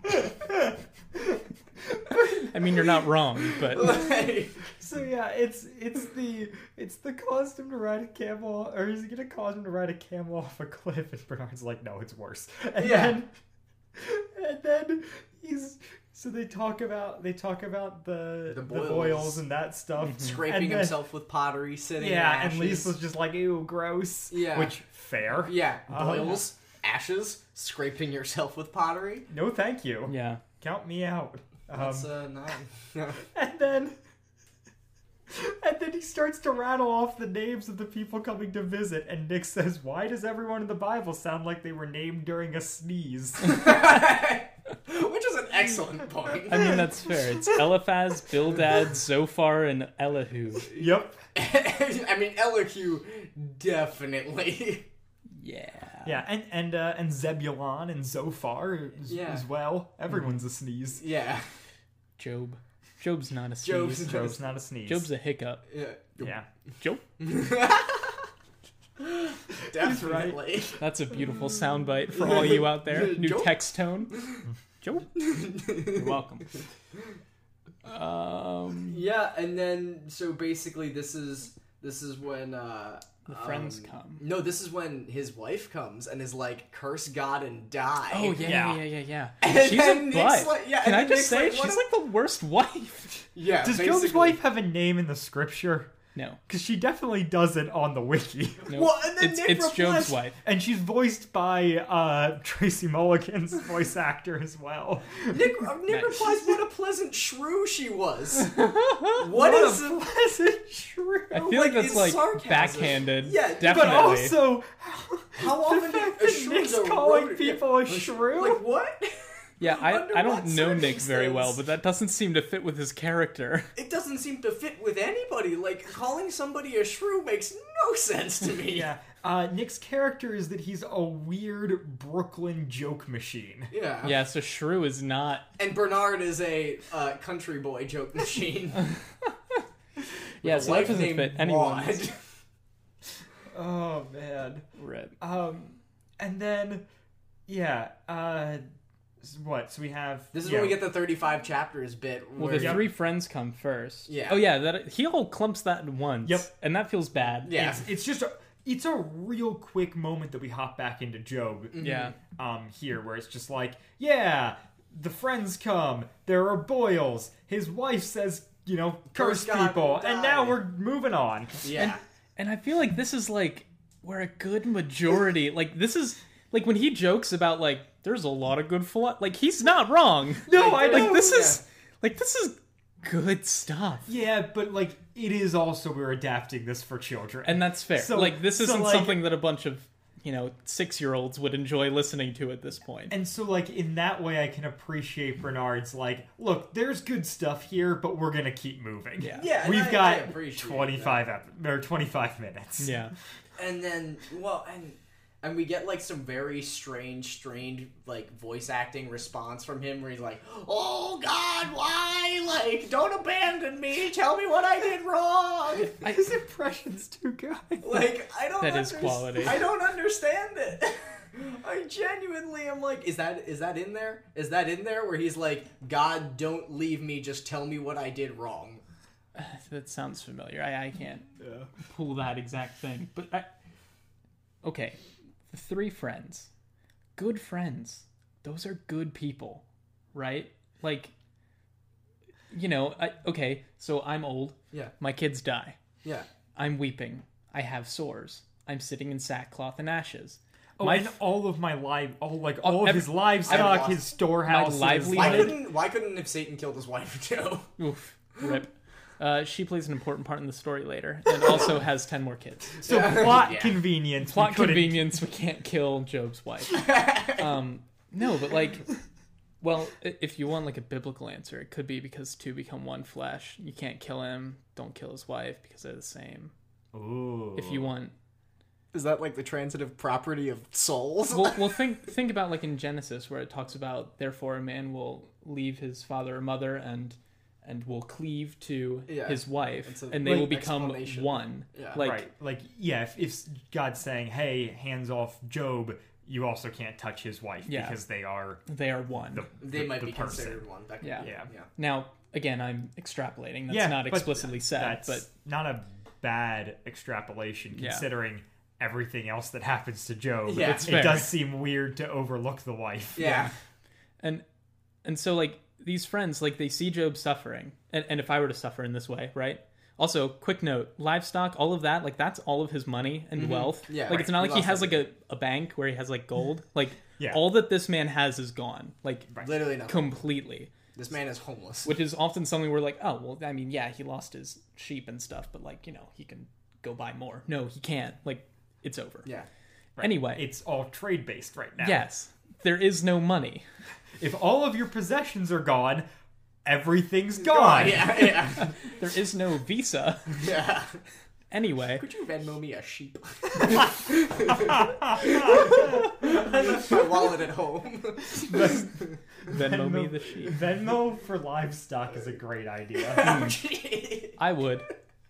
S3: I mean, you're not wrong, but...
S2: Like,
S1: So yeah, it's it's the it's the caused him to ride a camel, or is he gonna cause him to ride a camel off a cliff? And Bernard's like, no, it's worse. And
S2: Yeah.
S1: then and then he's so they talk about they talk about the
S2: The
S1: the
S2: boils.
S1: boils, and that stuff,
S2: scraping
S1: And then-
S2: himself with pottery, sitting in
S1: Yeah, and
S2: ashes.
S1: Lisa's just like, ew, gross.
S2: Yeah.
S1: Which fair.
S2: Yeah,
S1: Oh,
S2: boils, ashes, scraping yourself with pottery.
S1: No, thank you.
S3: Yeah.
S1: Count me out. Um,
S2: That's uh, nine.
S1: And then and then he starts to rattle off the names of the people coming to visit, and Nick says, "Why does everyone in the Bible sound like they were named during a sneeze?"
S2: Which is an excellent point.
S3: I mean, that's fair. It's Eliphaz, Bildad, Zophar, and Elihu.
S1: Yep.
S2: I mean, Elihu, definitely.
S3: Yeah.
S1: Yeah, and and uh, and Zebulon and Zophar as,
S2: Yeah.
S1: as well. Everyone's a sneeze.
S2: Yeah.
S3: Job. Job's not a sneeze.
S2: Job's-
S1: Job's not a sneeze.
S3: Job's a hiccup.
S2: Yeah.
S1: yeah.
S3: Job.
S2: Definitely.
S3: That's a beautiful soundbite for all you out there. New
S2: Job.
S3: text tone. Job. You're welcome. Um,
S2: Yeah, and then so basically this is this is when uh
S3: the friends
S2: um,
S3: come.
S2: No, this is when his wife comes and is like, curse God and die.
S3: Oh yeah,
S1: Yeah.
S3: yeah, yeah, yeah.
S2: And
S3: She's a
S2: then Nick's
S3: butt.
S2: like- yeah,
S3: Can
S2: and
S3: I
S2: then
S3: just
S2: Nick's
S3: say
S2: like, what
S3: she's
S2: a-
S3: like the worst wife?
S2: Yeah.
S1: Does
S2: basically.
S1: Job's wife have a name in the scripture?
S3: No,
S1: Because she definitely doesn't on the wiki.
S3: no.
S2: Well, and then
S3: it's
S2: Nick
S3: it's
S2: replies-
S3: Job's wife.
S1: And she's voiced by uh, Tracy Mulligan's voice actor as well.
S2: Nick, uh, Nick
S3: Nice.
S2: replies, "What a pleasant shrew she was."
S1: What,
S2: what is?
S1: a pleasant shrew.
S3: I feel
S2: like,
S3: like that's
S2: it's
S3: like
S2: sarcasm.
S3: backhanded.
S2: Yeah, but
S3: definitely.
S1: But also,
S2: How
S1: the
S2: often
S1: fact
S2: a
S1: that
S2: shrew's
S1: Nick's
S2: a
S1: calling
S2: rodent-
S1: people a
S2: yeah,
S1: shrew?
S2: Like what?
S3: yeah, I
S2: under
S3: I don't
S2: what
S3: know Nick very well,
S2: circumstance?
S3: but that doesn't seem to fit with his character.
S2: It doesn't seem to fit with anybody. Like calling somebody a shrew makes no sense to me.
S1: Yeah. Uh, Nick's character is that he's a weird Brooklyn joke machine.
S2: Yeah.
S3: Yeah, so Shrew is not.
S2: And Bernard is a uh, country boy joke machine.
S3: Yeah,
S2: A
S3: so that
S2: wife
S3: doesn't
S2: named
S3: fit anyone.
S2: Maud.
S1: Oh man.
S3: Rip.
S1: Um, and then, yeah. Uh, s- what? So we have.
S2: This is
S1: yeah,
S2: when we get the thirty-five chapters bit.
S3: Well,
S2: Where,
S3: the
S1: Yep.
S3: three friends come first.
S2: Yeah.
S3: Oh yeah, that he all clumps that in once.
S1: Yep.
S3: And that feels bad.
S2: Yeah.
S1: It's, it's just a. It's a real quick moment that we hop back into Job.
S3: Yeah.
S1: Um, here where it's just like, yeah, the friends come. There are boils. His wife says, you know, curse,
S2: Curse God
S1: people,
S2: and
S1: and
S2: die.
S1: now we're moving on.
S2: yeah.
S3: And I feel like this is like where a good majority, like this is like when he jokes about like there's a lot of good philo- like he's not wrong.
S1: No,
S2: Like,
S1: I
S3: Like
S1: know.
S3: this is like this is good stuff.
S1: Yeah, but like it is also we're adapting this for children.
S3: And that's fair.
S1: So-
S3: like this
S1: so,
S3: isn't
S1: like-
S3: something that a bunch of, you know, six-year-olds would enjoy listening to at this point.
S1: And so, like, in that way, I can appreciate Bernard's, like, look, there's good stuff here, but we're going to keep moving.
S3: Yeah.
S2: Yeah, and
S1: We've
S2: I- I
S1: got
S2: appreciate
S1: twenty-five, ep- or twenty-five minutes.
S3: Yeah.
S2: And then, well, and and we get like some very strange, strained like voice acting response from him, where he's like, "Oh God, why? Like, don't abandon me. Tell me what I did wrong."
S1: His impression's too good.
S2: Like, I don't.
S3: That is
S2: underst-
S3: quality.
S2: I don't understand it. I genuinely am like, is that is that in there? Is that in there where he's like, "God, don't leave me. Just tell me what I did wrong."
S3: That sounds familiar. I, I can't pull that exact thing. But I okay. The three friends. Good friends. Those are good people, right? Like, you know, I, okay, so I'm old.
S2: Yeah.
S3: My kids die.
S2: Yeah.
S3: I'm weeping. I have sores. I'm sitting in sackcloth and ashes.
S1: Oh,
S3: My
S1: and
S3: f-
S1: all of my live, all like all of
S3: every-
S1: his livestock,
S2: lost-
S1: his storehouses.
S3: my livelihood-
S2: Why
S3: Why
S2: couldn't Why couldn't have Satan killed his wife too?
S3: Oof. Rip. Uh, she plays an important part in the story later, and also has ten more kids.
S1: So plot
S2: Yeah.
S1: convenience. we
S3: Plot
S1: couldn't-
S3: convenience, we can't kill Job's wife. Um, no, but like, well, i- if you want like a biblical answer, it could be because two become one flesh. You can't kill him. Don't kill his wife because they're the same.
S1: Ooh.
S3: If you want,
S2: Is that like the transitive property of souls?
S3: well, well, think think about like in Genesis where it talks about therefore a man will leave his father or mother and and will cleave to
S2: Yeah.
S3: his wife,
S2: It's a
S3: and they
S2: like
S3: will become
S2: explanation.
S3: one.
S2: Yeah.
S3: Like,
S1: right, like yeah, if, if God's saying, "Hey, hands off Job," you also can't touch his wife
S3: Yeah.
S1: because they are
S3: they are one.
S1: the,
S2: They
S1: the-
S2: might
S1: the
S2: be
S1: person.
S2: considered one. That could
S3: Yeah.
S2: be,
S1: Yeah.
S2: yeah.
S3: Now, again, I'm extrapolating. That's
S1: Yeah,
S3: not
S1: but
S3: explicitly said,
S1: That's
S3: but
S1: not a bad extrapolation
S3: Yeah.
S1: considering everything else that happens to Job.
S2: Yeah.
S3: It's
S1: it
S3: fair.
S1: does seem weird to overlook the wife.
S2: Yeah.
S3: and and so like these friends, like they see Job suffering, and, and if I were to suffer in this way, right? Also, quick note: livestock, all of that, like that's all of his money and wealth.
S2: Yeah,
S3: like
S2: right.
S3: it's not
S2: He
S3: like he
S2: lost
S3: has like a, a bank where he has like gold. Like
S1: Yeah.
S3: all that this man has is gone, like
S2: Literally nothing.
S3: completely.
S2: This man is homeless.
S3: Which is often something we're like, oh well, I mean, yeah, he lost his sheep and stuff, but like you know, he can go buy more. No, he can't. Like it's over.
S2: Yeah.
S1: Right.
S3: Anyway,
S1: It's all trade based right now.
S3: yes, there is no money.
S1: If all of your possessions are gone, everything's gone.
S2: Yeah, yeah.
S3: There is no Visa.
S2: Yeah.
S3: Anyway.
S2: Could you Venmo me a sheep? I left my wallet at home.
S3: Venmo me the sheep.
S1: Venmo for livestock is a great idea.
S3: I would.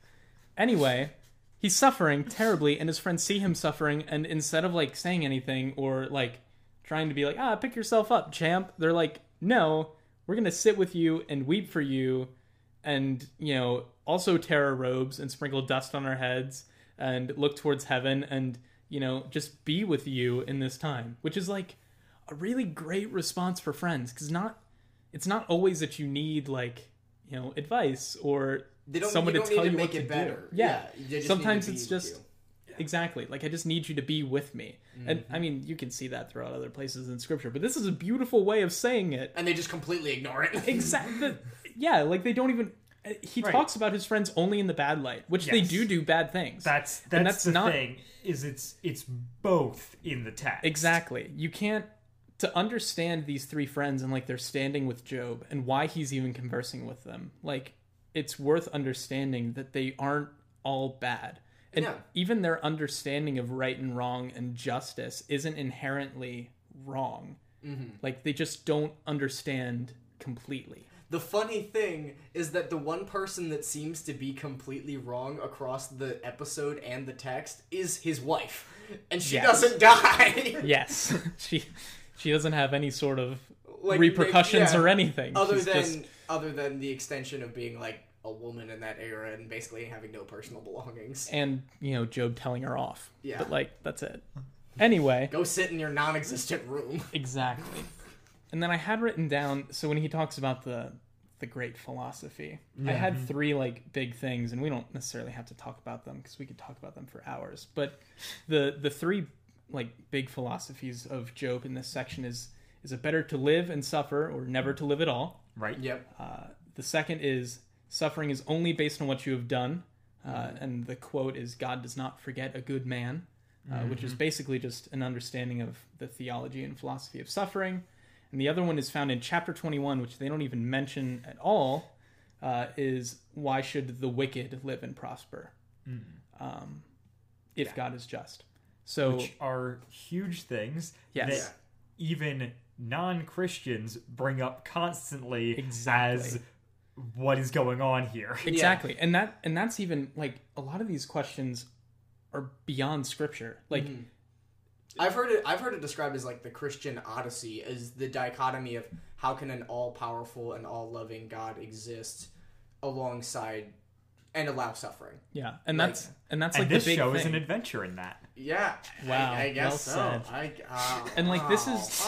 S3: Anyway, he's suffering terribly, and his friends see him suffering, and instead of, like, saying anything or, like, trying to be like, ah, pick yourself up, champ, they're like, no, we're going to sit with you and weep for you and, you know, also tear our robes and sprinkle dust on our heads and look towards heaven and, you know, just be with you in this time, which is, like, a really great response for friends, because not, it's not always that you need, like, you know, advice or
S2: They don't,
S3: someone
S2: you
S3: to
S2: don't
S3: tell
S2: need to
S3: you
S2: make
S3: what
S2: it
S3: to
S2: better.
S3: do. Yeah,
S2: Yeah, they just
S3: sometimes
S2: need to
S3: it's
S2: be with
S3: just
S2: you.
S3: exactly like I just need you to be with me, mm-hmm. and I mean you can see that throughout other places in Scripture, but this is a beautiful way of saying it.
S2: And they just completely ignore it.
S3: Exactly. Yeah, like they don't even. He
S1: Right.
S3: talks about his friends only in the bad light, which they
S1: Yes.
S3: do do bad things.
S1: That's that's,
S3: And that's
S1: the
S3: not-
S1: thing. Is it's it's both in the text.
S3: Exactly. You can't to understand these three friends and like they're standing with Job and why he's even conversing with them. Like it's worth understanding that they aren't all bad. And
S2: Yeah.
S3: even their understanding of right and wrong and justice isn't inherently wrong. Mm-hmm. Like they just don't understand completely.
S2: The funny thing is that the one person that seems to be completely wrong across the episode and the text is his wife. And she
S3: Yes.
S2: doesn't die.
S3: Yes. she she doesn't have any sort of
S2: Like,
S3: repercussions
S2: yeah.
S3: or anything.
S2: Other
S3: She's
S2: than
S3: just,
S2: other than the extension of being like a woman in that era and basically having no personal belongings.
S3: and, you know, Job telling her off.
S2: Yeah.
S3: But like that's it. Anyway,
S2: Go sit in your non-existent room.
S3: exactly. And then I had written down, so when he talks about the the great philosophy, I had three like big things, and we don't necessarily have to talk about them because we could talk about them for hours. But the the three like big philosophies of Job in this section is is it better to live and suffer or never to live at all?
S1: Right.
S2: Yep.
S3: Uh, the second is suffering is only based on what you have done, uh, and the quote is God does not forget a good man, uh, mm-hmm. which is basically just an understanding of the theology and philosophy of suffering. And the other one is found in chapter twenty-one, which they don't even mention at all, uh, is why should the wicked live and prosper mm. um, if yeah. God is just? So,
S1: which are huge things
S3: yes.
S1: that yeah. even non-Christians bring up constantly
S3: exactly.
S1: as what is going on here.
S3: Exactly. Yeah. And that and that's even like a lot of these questions are beyond Scripture. Like
S2: mm-hmm. I've heard it. I've heard it described as like the Christian Odyssey, as the dichotomy of how can an all-powerful and all-loving God exist alongside and allow suffering.
S3: Yeah, and that's like, and that's like
S1: and
S3: the
S1: this
S3: big
S1: show
S3: thing.
S1: is an adventure in that.
S2: Yeah.
S3: Wow.
S2: I, I guess
S3: well
S2: so. I, uh,
S3: and like
S2: oh,
S3: this is.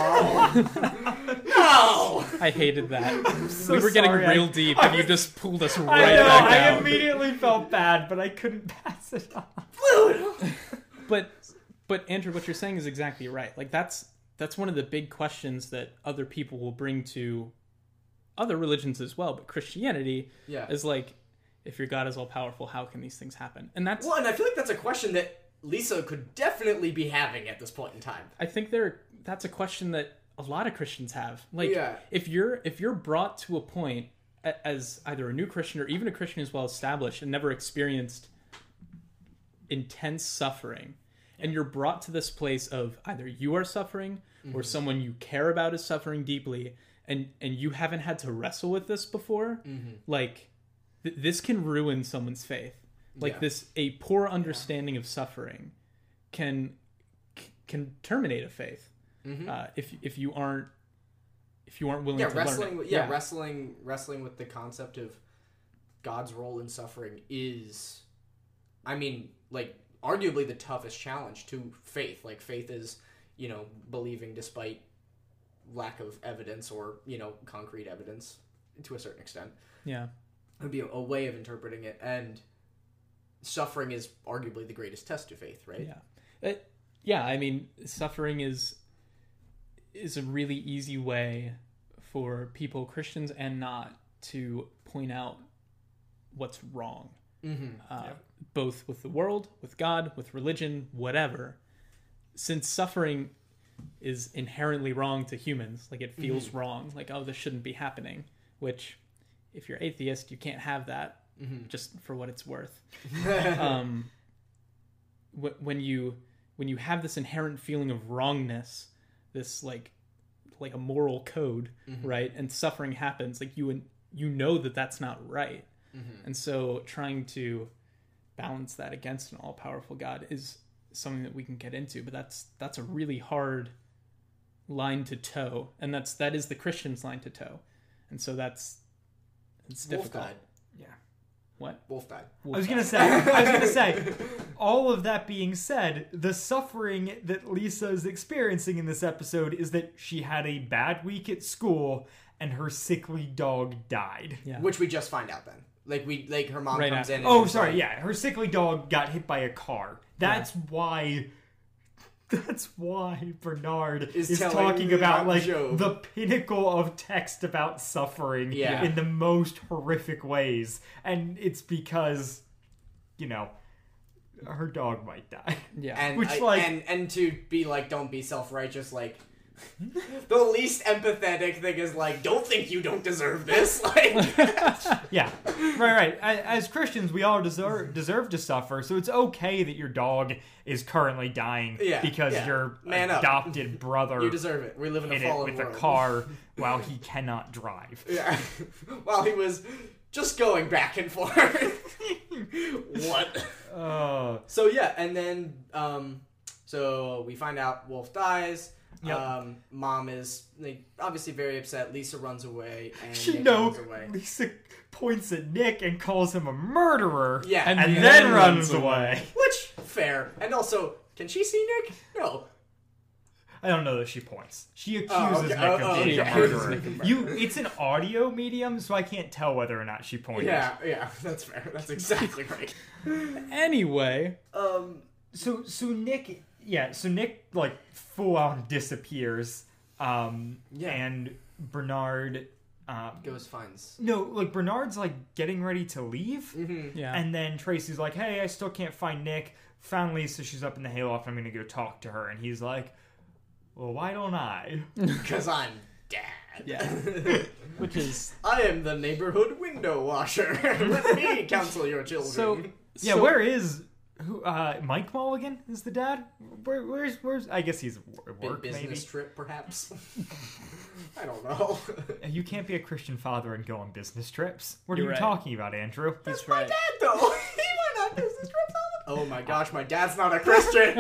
S2: Oh. No.
S3: I hated that.
S1: So
S3: we were getting
S1: sorry,
S3: real
S1: I,
S3: deep,
S1: I,
S3: and you just pulled us right
S1: I know,
S3: back
S1: I
S3: down.
S1: immediately felt bad, but I couldn't pass it off.
S3: But. But Andrew, what you're saying is exactly right. Like that's that's one of the big questions that other people will bring to other religions as well. But Christianity
S2: yeah.
S3: is like, if your God is all powerful, how can these things happen? And that's
S2: well, and I feel like that's a question that Lisa could definitely be having at this point in time.
S3: I think there that's a question that a lot of Christians have. Like,
S2: yeah.
S3: if you're if you're brought to a point as either a new Christian or even a Christian who's well established and never experienced intense suffering. And you're brought to this place of either you are suffering or mm-hmm. someone you care about is suffering deeply, and, and you haven't had to wrestle with this before. Mm-hmm. Like, th- this can ruin someone's faith. Like, yeah. this, a poor understanding yeah. of suffering can c- can terminate a faith mm-hmm. uh, if if you aren't if you aren't willing
S2: yeah,
S3: to
S2: wrestling
S3: learn it.
S2: With, yeah, yeah, wrestling wrestling with the concept of God's role in suffering is, I mean, like, arguably the toughest challenge to faith. Like, faith is, you know, believing despite lack of evidence or, you know, concrete evidence to a certain extent.
S3: Yeah.
S2: It would be a, a way of interpreting it. And suffering is arguably the greatest test to faith, right?
S3: Yeah. It, yeah, I mean, suffering is is a really easy way for people, Christians and not, to point out what's wrong. Mm-hmm. Uh, yeah. Both with the world, with God, with religion, whatever. Since suffering, is inherently wrong to humans. Like, it feels
S2: Mm-hmm.
S3: wrong. Like, oh, this shouldn't be happening. Which, if you're atheist, you can't have that,
S2: Mm-hmm.
S3: just for what it's worth. um, wh- when you when you have this inherent feeling of wrongness, this like like a moral code,
S2: Mm-hmm.
S3: right? And suffering happens, like you you know that that's not right.
S2: Mm-hmm.
S3: And so trying to balance that against an all-powerful God is something that we can get into, but that's that's a really hard line to toe, and that's that is the Christian's line to toe. And so that's it's
S2: Wolf
S3: difficult.
S2: died.
S1: Yeah.
S3: What?
S2: Wolf died.
S1: I was gonna say, I was gonna say, all of that being said, the suffering that Lisa is experiencing in this episode is that she had a bad week at school and her sickly dog died.
S3: Yeah.
S2: Which we just find out then. Like we like her mom
S3: Right
S2: comes
S3: after.
S2: in. And
S1: Oh,
S2: is
S1: sorry,
S2: like,
S1: yeah, her sickly dog got hit by a car. That's why. That's why Bernard
S2: Is
S1: is,
S2: telling
S1: talking about
S2: about
S1: like
S2: Job.
S1: the pinnacle of text about suffering
S2: Yeah.
S1: in the most horrific ways, and it's because, you know, her dog might die.
S3: Yeah.
S2: And
S1: Which,
S2: I-
S1: like-
S2: and and to be like, don't be self righteous. Like the least empathetic thing is like, don't think you don't deserve this. Like
S1: Yeah, right, right. A- As Christians, we all deserve deserve to suffer, so it's okay that your dog is currently dying
S2: Yeah,
S1: because
S2: yeah.
S1: your
S2: Man up.
S1: adopted brother
S2: you deserve it. We live in a
S1: hit it
S2: fallen
S1: with
S2: world.
S1: a car while he cannot drive.
S2: Yeah. While he was just going back and forth. What?
S1: Uh,
S2: So yeah, and then um, so we find out Wolf dies.
S1: Yep.
S2: Um, mom is like obviously very upset. Lisa runs away, and
S1: you
S2: Nick
S1: know,
S2: runs away.
S1: Lisa points at Nick and calls him a murderer.
S2: Yeah,
S3: And
S1: and,
S3: then
S1: then,
S3: runs
S1: runs away.
S2: which fair. And also, can she see Nick? No.
S1: I don't know that she points. She accuses
S2: Oh, okay.
S1: Nick
S2: Oh,
S1: of
S2: oh,
S1: being
S3: okay.
S1: a murderer. You, it's an audio medium, so I can't tell whether or not she pointed.
S2: Yeah, yeah, that's fair. That's exactly right.
S3: Anyway,
S2: Um,
S1: So, so Nick, yeah, so Nick like full on disappears. Um,
S2: Yeah.
S1: and Bernard, um,
S2: goes finds.
S1: no, like Bernard's like getting ready to leave,
S2: Mm-hmm.
S3: yeah.
S1: and then Tracy's like, "Hey, I still can't find Nick. Found Lisa. She's up in the hayloft. I'm gonna go talk to her." And he's like, "Well, why don't I?"
S2: Because I'm dad.
S3: Yeah. Which is
S2: I am the neighborhood window washer. Let me counsel your children.
S3: so.
S1: Yeah,
S3: so-
S1: where is who? Uh, Mike Mulligan is the dad. Where, where's where's? I guess he's at
S2: Big
S1: work.
S2: business
S1: Maybe
S2: trip, perhaps. I don't know.
S1: you can't be a Christian father and go on business trips. What are
S3: You're
S1: you
S3: right.
S1: talking about, Andrew?
S3: That's
S2: My
S3: right.
S2: dad, though. He went on business trips all the Oh my gosh, my dad's not a Christian.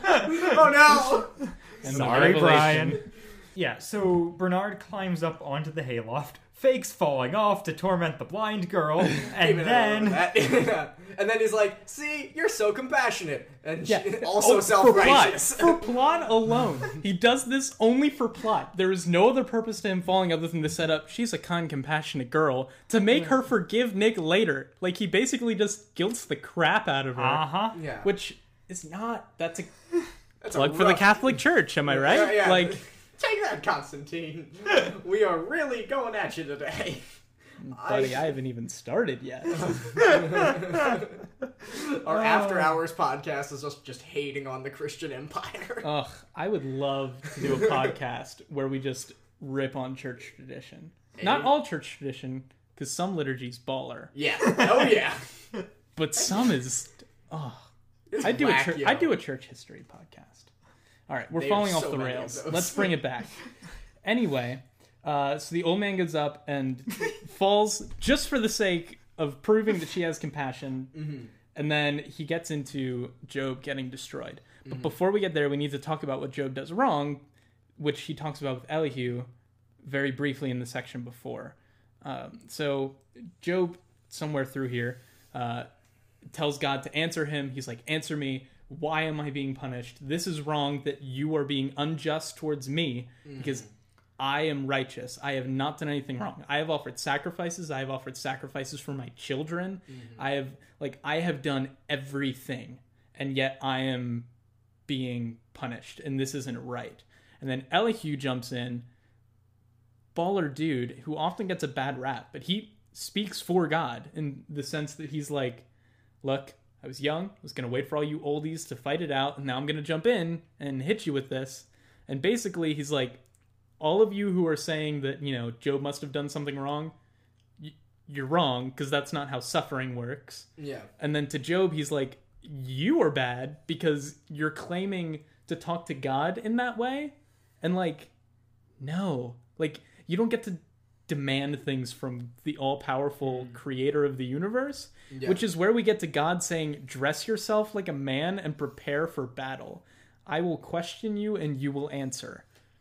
S2: Oh no.
S3: And the
S1: Sorry,
S3: revelation-
S1: Brian. Yeah, so Bernard climbs up onto the hayloft, fakes falling off to torment the blind girl, and
S2: Even I remember
S1: then
S2: that. And then he's like, "See, you're so compassionate and
S3: Yeah.
S2: also
S3: Oh,
S2: self-righteous."
S3: For plot, for plot alone. He does this only for plot. There is no other purpose to him falling other than to set up, she's a kind, compassionate girl, to make her forgive Nick later. Like, he basically just guilts the crap out of her.
S1: uh huh.
S2: Yeah.
S3: Which is not, that's a
S2: That's a
S3: plug for the
S2: rough-
S3: Catholic Church, am I right?
S2: Yeah, yeah.
S3: Like,
S2: Take that, Constantine. We are really going at you today.
S3: buddy, I haven't even started yet.
S2: Our after hours podcast is us just hating on the Christian Empire.
S3: Ugh, I would love to do a podcast where we just rip on church tradition. Not all church tradition, because some liturgy's baller,
S2: Yeah. Oh yeah.
S3: but some is. Oh,
S2: It's
S3: I do a
S2: whack,
S3: church.
S2: yo.
S3: I do a church history podcast. All right, we're
S2: There's
S3: falling off
S2: so
S3: the
S2: many of
S3: rails.
S2: those.
S3: Let's bring it back. Anyway, uh, so the old man gets up and falls just for the sake of proving that she has compassion,
S2: Mm-hmm.
S3: and then he gets into Job getting destroyed. But
S2: Mm-hmm.
S3: before we get there, we need to talk about what Job does wrong, which he talks about with Elihu very briefly in the section before. Um, so Job, somewhere through here, uh, tells God to answer him. He's like, "Answer me. Why am I being punished? This is wrong that you are being unjust towards me because I am righteous. I have not done anything wrong. I have offered sacrifices. I have offered sacrifices for my children. I have like I have done everything, and yet I am being punished, and this isn't right." And then Elihu jumps in, baller dude who often gets a bad rap, but he speaks for God in the sense that he's like, "Look, I was young, I was going to wait for all you oldies to fight it out, and now I'm going to jump in and hit you with this." And basically, he's like, all of you who are saying that, you know, Job must have done something wrong, y- you're wrong, because that's not how suffering works.
S2: Yeah.
S3: And then to Job, he's like, you are bad because you're claiming to talk to God in that way. And like, no, like you don't get to demand things from the all-powerful creator of the universe,
S2: Yeah.
S3: which is where we get to God saying, dress yourself like a man and prepare for battle. I will question you and you will answer.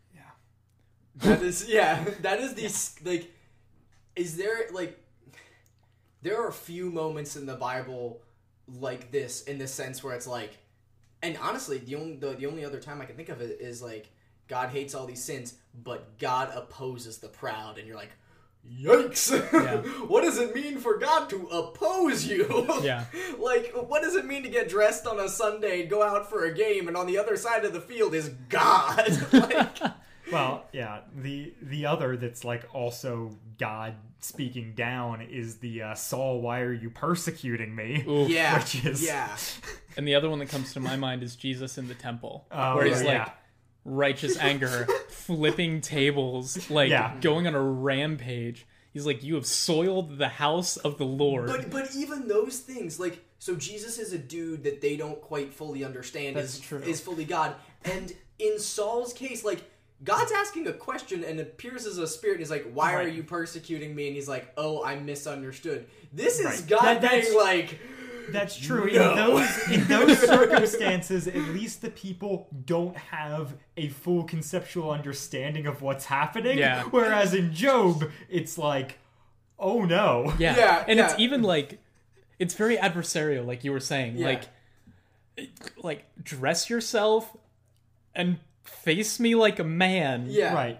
S2: That is, yeah, that is the, like, is there, like, there are a few moments in the Bible like this, in the sense where it's like, and honestly, the only, the, the only other time I can think of it is, like, God hates all these sins, but God opposes the proud, and you're like, yikes!
S3: Yeah.
S2: What does it mean for God to oppose you?
S3: Yeah.
S2: Like, what does it mean to get dressed on a Sunday, go out for a game, and on the other side of the field is God? Like...
S1: Well, yeah. The the other that's like also God speaking down is the uh, Saul, why are you persecuting me?
S3: Oof.
S2: Yeah,
S1: Which is-
S2: yeah.
S3: And the other one that comes to my mind is Jesus in the temple,
S1: Oh,
S3: where he's
S1: yeah.
S3: like righteous anger, flipping tables, like
S1: Yeah.
S3: going on a rampage. He's like, you have soiled the house of the Lord.
S2: But but even those things, like, so Jesus is a dude that they don't quite fully understand
S3: That's
S2: is
S3: true.
S2: is fully God. And in Saul's case, like, God's asking a question and appears as a spirit and he's like, why
S1: Right.
S2: are you persecuting me? And he's like, oh, I misunderstood. This is
S1: Right.
S2: God
S1: That- that's-
S2: being like,
S1: That's true.
S2: No.
S1: In those in those circumstances, at least the people don't have a full conceptual understanding of what's happening.
S3: Yeah.
S1: Whereas in Job, it's like, oh no.
S3: Yeah,
S2: Yeah,
S3: and
S2: yeah.
S3: it's even like, it's very adversarial, like you were saying.
S2: Yeah.
S3: Like, like dress yourself and face me like a man.
S2: yeah.
S1: Right.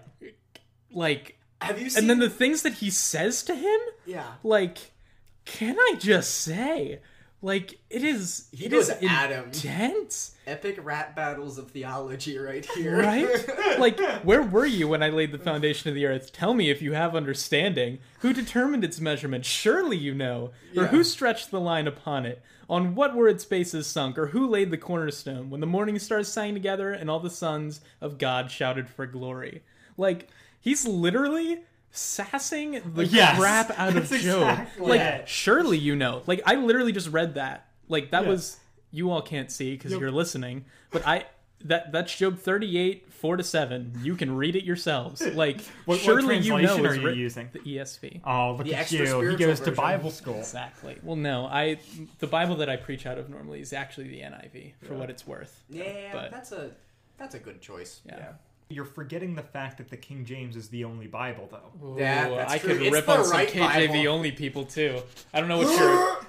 S3: Like,
S2: Have you seen...
S3: and then the things that he says to him,
S2: Yeah.
S3: like, can I just say, like, it is,
S2: He
S3: it
S2: goes
S3: is
S2: at him.
S3: intense.
S2: Epic rap battles of theology right here.
S3: Right? Like, where were you when I laid the foundation of the earth? Tell me if you have understanding. Who determined its measurement? Surely you know. Or
S2: Yeah.
S3: who stretched the line upon it? On what were its bases sunk? Or who laid the cornerstone? When the morning stars sang together and all the sons of God shouted for glory. Like, he's literally sassing the
S1: Yes.
S3: crap out of
S1: That's
S3: Job.
S1: exactly
S3: Like,
S1: it.
S3: surely you know. Like, I literally just read that. Like, that
S1: Yeah.
S3: was... You all can't see because
S1: Yep.
S3: you're listening, but I that that's Job thirty-eight, four to seven. You can read it yourselves. Like,
S1: What,
S3: surely
S1: what
S3: you
S1: translation
S3: know
S1: are
S3: is
S1: you
S3: writ-
S1: using?
S3: the E S V.
S1: Oh, look
S2: The
S1: at
S2: extra
S1: you. He
S2: spiritual
S1: goes to
S2: version.
S1: Bible school.
S3: Exactly. Well, no, I the Bible that I preach out of normally is actually the N I V for what it's worth.
S2: Yeah,
S3: But-
S2: that's a that's a good choice.
S3: Yeah.
S1: You're forgetting the fact that the King James is the only Bible, though.
S2: Yeah,
S3: Ooh,
S2: that's
S3: I
S2: true.
S3: could
S2: It's
S3: rip
S2: the
S3: on some
S2: right
S3: K J V
S2: Bible.
S3: only people too. I don't know what your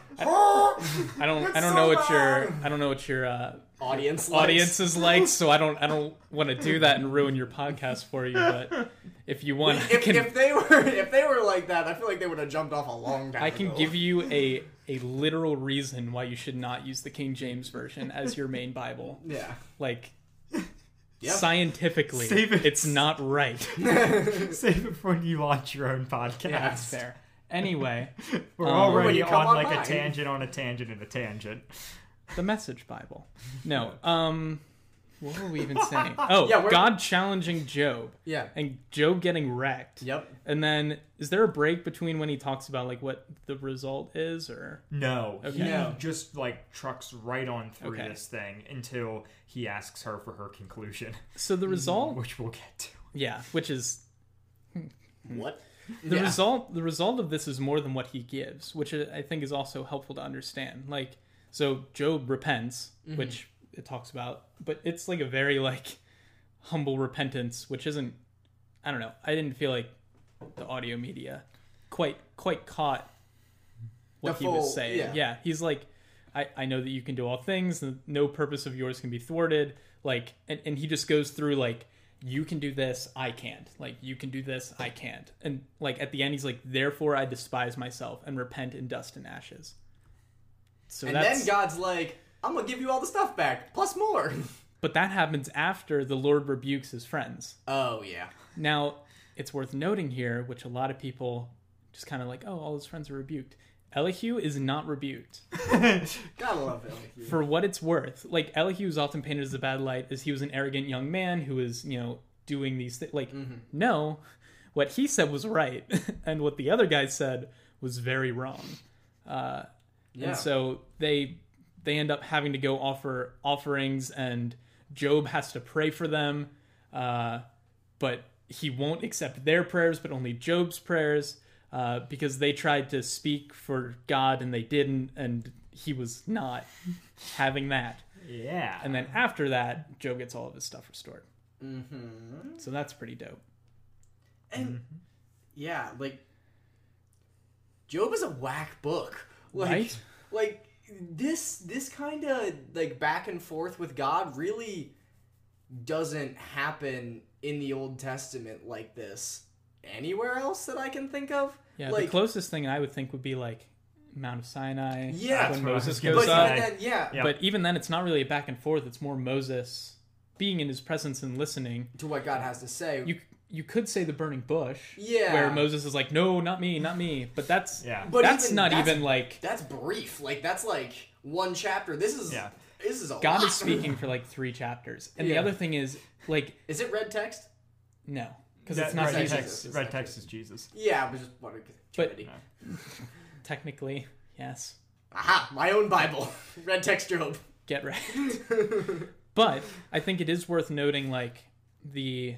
S3: I don't I don't know what your I don't know what your uh,
S2: Audience likes.
S3: audience is like, so I don't I don't want to do that and ruin your podcast for you. But if you want, I
S2: If,
S3: can
S2: if they were if they were like that, I feel like they would have jumped off a long time
S3: I can
S2: ago.
S3: give you a a literal reason why you should not use the King James version as your main Bible.
S2: Yeah.
S3: Like
S2: Yep.
S3: scientifically,
S1: Save it.
S3: it's not right.
S1: Save it for when you launch your own podcast.
S3: Yeah, that's fair. Anyway,
S1: We're
S3: Um,
S1: already
S2: When you
S1: on
S2: come on
S1: like
S2: mine.
S1: a tangent on a tangent and a tangent.
S3: the Message Bible. No, um, what were we even saying? Oh,
S2: Yeah, we're-
S3: God challenging Job
S2: Yeah.
S3: and Job getting wrecked.
S2: Yep.
S3: And then, is there a break between when he talks about like what the result is, or
S1: No,
S3: Okay.
S1: he
S2: No.
S1: just like trucks right on through
S3: Okay.
S1: this thing until he asks her for her conclusion,
S3: so the result?
S1: which we'll get to.
S3: Yeah, which is
S2: What?
S3: the
S2: Yeah.
S3: result. The result of this is more than what he gives, which I think is also helpful to understand. Like, so Job repents,
S2: Mm-hmm.
S3: which it talks about, but it's like a very like humble repentance, which isn't. I don't know. I didn't feel like the audio media quite quite caught what
S2: The
S3: he was
S2: full-
S3: saying.
S2: yeah.
S3: Yeah, he's like, I, I know that you can do all things, and no purpose of yours can be thwarted. Like, and, and he just goes through like, you can do this, I can't. Like, you can do this, I can't. And like at the end, he's like, therefore I despise myself and repent in dust and ashes. So
S2: And
S3: that's,
S2: then God's like, I'm gonna give you all the stuff back, plus more.
S3: but that happens after the Lord rebukes his friends.
S2: Oh yeah.
S3: Now, it's worth noting here, which a lot of people just kind of like, oh, all his friends are rebuked. Elihu is not rebuked.
S2: Gotta love Elihu.
S3: For what it's worth, like, Elihu is often painted as a bad light as he was an arrogant young man who was, you know, doing these things. Like, mm-hmm. no, what he said was right, and what the other guy said was very wrong. Uh, yeah. And so they they end up having to go offer offerings, and Job has to pray for them, uh, but he won't accept their prayers, but only Job's prayers, uh, because they tried to speak for God and they didn't, and he was not having that.
S1: Yeah.
S3: And then after that, Job gets all of his stuff restored.
S2: Mm-hmm.
S3: So that's pretty dope.
S2: And
S1: Mm-hmm.
S2: yeah, like Job is a whack book. Like,
S3: Right?
S2: Like this this kind of like back and forth with God really doesn't happen in the Old Testament like this anywhere else that I can think of.
S3: Yeah,
S2: like,
S3: the closest thing I would think would be like Mount of Sinai.
S2: Yeah.
S3: when
S1: That's what I was
S3: Moses
S1: gonna
S3: goes
S2: but
S3: up.
S2: even then, yeah,
S1: Yeah.
S3: But even then, it's not really a back and forth. It's more Moses being in his presence and listening.
S2: to what God has to say.
S3: You you could say the burning bush,
S2: Yeah.
S3: where Moses is like, no, not me, not me. But that's
S1: Yeah.
S2: But
S3: that's
S2: even-
S3: not
S2: that's-
S3: even like
S2: That's brief. Like that's like one chapter. This is
S1: Yeah.
S2: this is a
S3: God
S2: lot.
S3: is speaking for like three chapters. And the
S2: Yeah.
S3: other thing is like
S2: Is it red text?
S3: no, because
S1: That-
S3: it's not
S1: red
S3: Jesus.
S1: text.
S2: Jesus.
S1: Red text is Jesus.
S2: Yeah, I was just wondering.
S3: But-
S2: Trinity.
S3: Technically, yes.
S2: Aha, my own Bible. Red text Job.
S3: Get right. But I think it is worth noting like the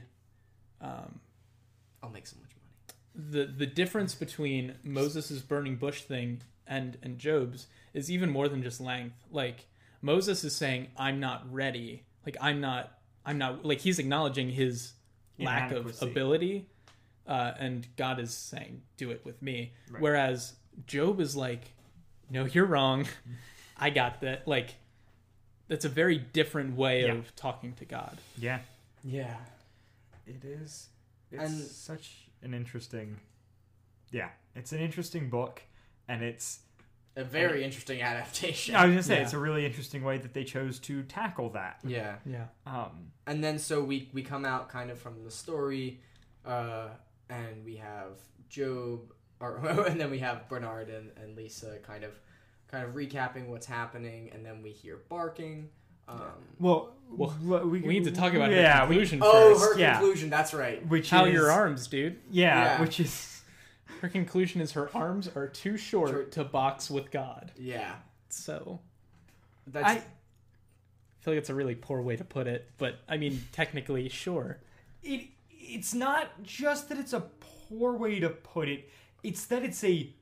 S3: um
S2: I'll make so much money.
S3: the the difference between Moses' burning bush thing and and Job's is even more than just length. Like Moses is saying, I'm not ready. Like I'm not I'm not like he's acknowledging his lack of
S1: Inadequacy.
S3: ability. Uh, and God is saying, do it with me.
S1: Right.
S3: Whereas Job is like, no, you're wrong. I got that. Like, that's a very different way
S1: Yeah.
S3: of talking to God.
S1: Yeah.
S2: Yeah.
S1: It is. It's
S2: And-
S1: such an interesting. Yeah, it's an interesting book, and it's.
S2: A very interesting adaptation.
S1: I was gonna say
S3: Yeah.
S1: it's a really interesting way that they chose to tackle that.
S2: Yeah.
S3: Yeah.
S1: Um,
S2: And then so we we come out kind of from the story, uh, and we have Job, or and then we have Bernard and, and Lisa kind of kind of recapping what's happening, and then we hear barking. Um,
S1: well,
S3: Well,
S1: l-
S3: We need to talk about
S1: yeah,
S3: her conclusion
S2: oh,
S3: first.
S2: her
S1: yeah.
S2: conclusion. That's right.
S1: We, which
S3: How
S1: is,
S3: your arms, dude?
S1: Yeah,
S2: Yeah.
S1: which is
S3: Her conclusion is her arms are too short
S2: Short.
S3: to box with God.
S2: Yeah.
S3: So
S2: That's
S1: I.
S3: I feel like it's a really poor way to put it, but I mean, technically, sure.
S1: It it's not just that it's a poor way to put it. It's that it's a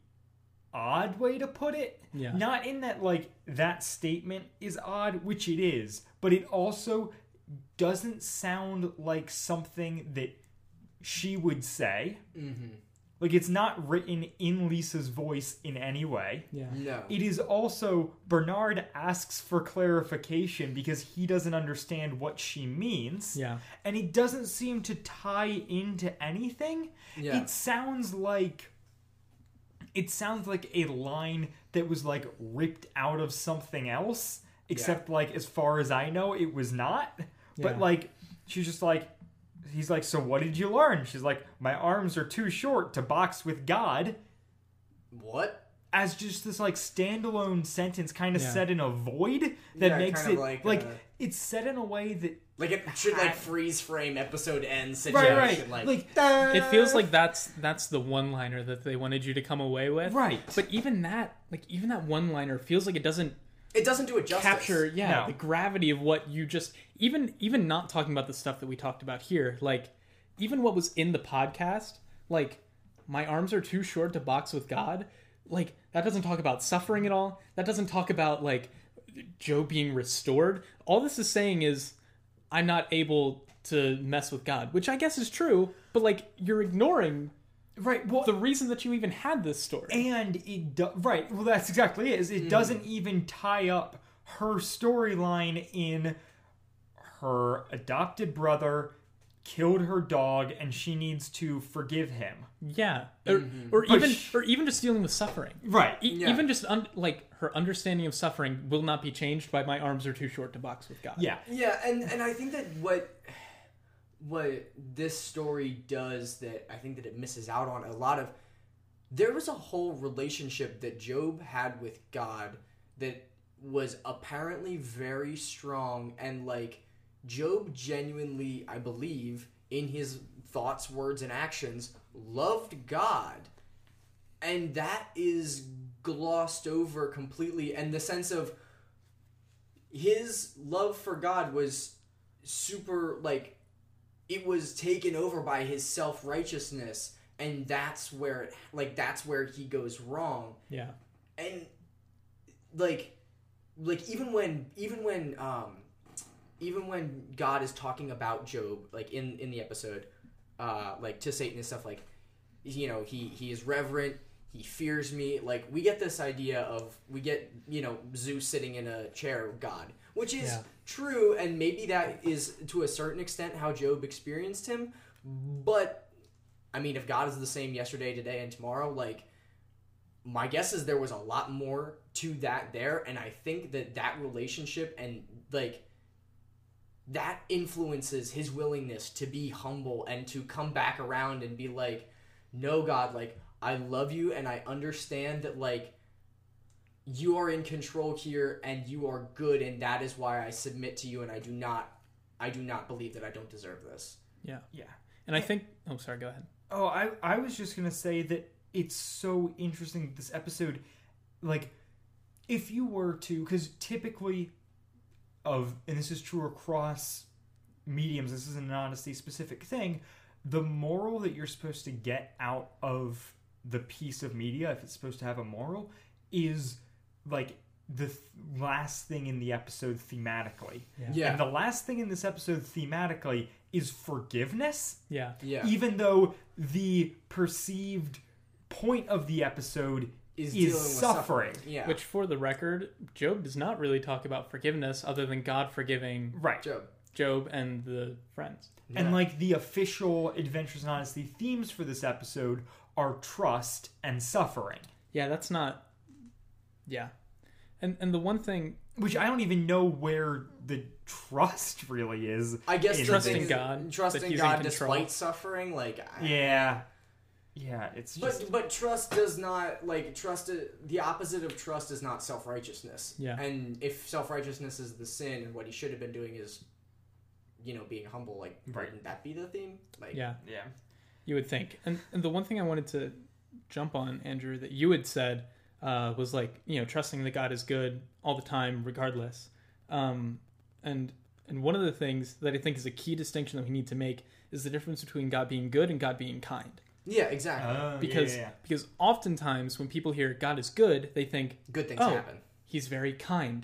S1: odd way to put it.
S3: Yeah.
S1: Not in that like that statement is odd, which it is, but it also doesn't sound like something that she would say.
S2: mm-hmm.
S1: Like it's not written in Lisa's voice in any way.
S3: Yeah.
S2: No.
S1: It is also Bernard asks for clarification because he doesn't understand what she means.
S3: Yeah.
S1: And it doesn't seem to tie into anything.
S2: Yeah.
S1: It sounds like it sounds like a line that was like ripped out of something else, except like as far as I know it was not. But
S3: Yeah.
S1: like she's just like he's like, so what did you learn? She's like, my arms are too short to box with God.
S2: What?
S1: As just this like standalone sentence kind of
S3: Yeah.
S1: set in a void that
S2: Yeah,
S1: makes
S2: kind
S1: it
S2: of
S1: like,
S2: like, uh,
S1: it's set in a way that
S2: Like it should
S1: Ha-
S2: like freeze frame episode end
S1: right
S2: situation.
S1: right
S2: Like,
S1: like
S3: It feels like that's that's the one-liner that they wanted you to come away with.
S1: right
S3: But even that, like even that one-liner feels like it doesn't
S2: it doesn't do it justice.
S3: capture, yeah,
S1: No.
S3: the gravity of what you just even even not talking about the stuff that we talked about here, like even what was in the podcast, like my arms are too short to box with God, like that doesn't talk about suffering at all. That doesn't talk about like Job being restored. All this is saying is I'm not able to mess with God, which I guess is true, but like you're ignoring
S1: right well
S3: the reason that you even had this story.
S1: and it do- right well that's exactly it is it doesn't even tie up her storyline in her adopted brother killed her dog and she needs to forgive him.
S3: Yeah, or,
S2: Mm-hmm.
S3: or
S1: But
S3: even
S1: sh-
S3: or even just dealing with suffering.
S1: Right.
S3: E-
S2: Yeah.
S3: Even just un- like her understanding of suffering will not be changed by my arms are too short to box with God.
S1: Yeah.
S2: Yeah, and, and I think that what what this story does that I think that it misses out on a lot of there was a whole relationship that Job had with God that was apparently very strong, and like Job genuinely, I believe, in his thoughts, words, and actions, loved God. And that is glossed over completely, and the sense of his love for God was super, like, it was taken over by his self-righteousness, and that's where it, like that's where he goes wrong.
S3: Yeah.
S2: And like like even when even when um even when God is talking about Job, like in in the episode, uh like to Satan and stuff, like, you know, he he is reverent, he fears me, like we get this idea of we get, you know, Zeus sitting in a chair of God, which is
S3: Yeah.
S2: true, and maybe that is to a certain extent how Job experienced him. But I mean, if God is the same yesterday, today, and tomorrow, like, my guess is there was a lot more to that there, and I think that that relationship and, like, that influences his willingness to be humble and to come back around and be like, no, God, like, I love you, and I understand that, like, you are in control here, and you are good, and that is why I submit to you, and I do not, I do not believe that I don't deserve this.
S3: Yeah.
S1: Yeah.
S3: And I think... Oh, sorry, go ahead.
S1: Oh, I, I was just going to say that it's so interesting, this episode, like, if you were to, because typically of, and this is true across mediums, this isn't an honesty specific thing, the moral that you're supposed to get out of the piece of media, if it's supposed to have a moral, is, like, the th- last thing in the episode thematically.
S3: Yeah.
S2: Yeah.
S1: And the last thing in this episode thematically is forgiveness.
S3: Yeah.
S2: Yeah.
S1: Even though the perceived point of the episode
S2: Is
S1: is,
S2: dealing with
S1: suffering.
S2: suffering. Yeah.
S3: Which, for the record, Job does not really talk about forgiveness other than God forgiving
S1: Right.
S2: Job.
S3: Job and the friends.
S2: Yeah.
S1: And like the official Adventures in Honesty themes for this episode are trust and suffering.
S3: Yeah, that's not... Yeah. And and the one thing...
S1: Which I don't even know where the trust really is.
S2: I guess
S1: in
S2: the
S3: Trusting
S2: thing is-
S3: God, that
S2: trusting
S3: he's in
S2: God
S3: control.
S2: despite suffering, like I-
S1: Yeah. Yeah, it's just...
S2: But but trust does not, like, trust. The opposite of trust is not self righteousness.
S3: Yeah.
S2: And if self righteousness is the sin, and what he should have been doing is, you know, being humble, like,
S1: Right.
S2: wouldn't that be the theme? Like,
S3: Yeah,
S1: Yeah.
S3: you would think. And, and the one thing I wanted to jump on, Andrew, that you had said uh, was, like, you know, trusting that God is good all the time, regardless. Um, and and one of the things that I think is a key distinction that we need to make is the difference between God being good and God being kind.
S2: Yeah, exactly.
S1: Oh,
S3: Because
S1: yeah, yeah,
S3: because oftentimes when people hear God is good, they think,
S2: Good things
S3: oh,
S2: happen.
S3: he's very kind.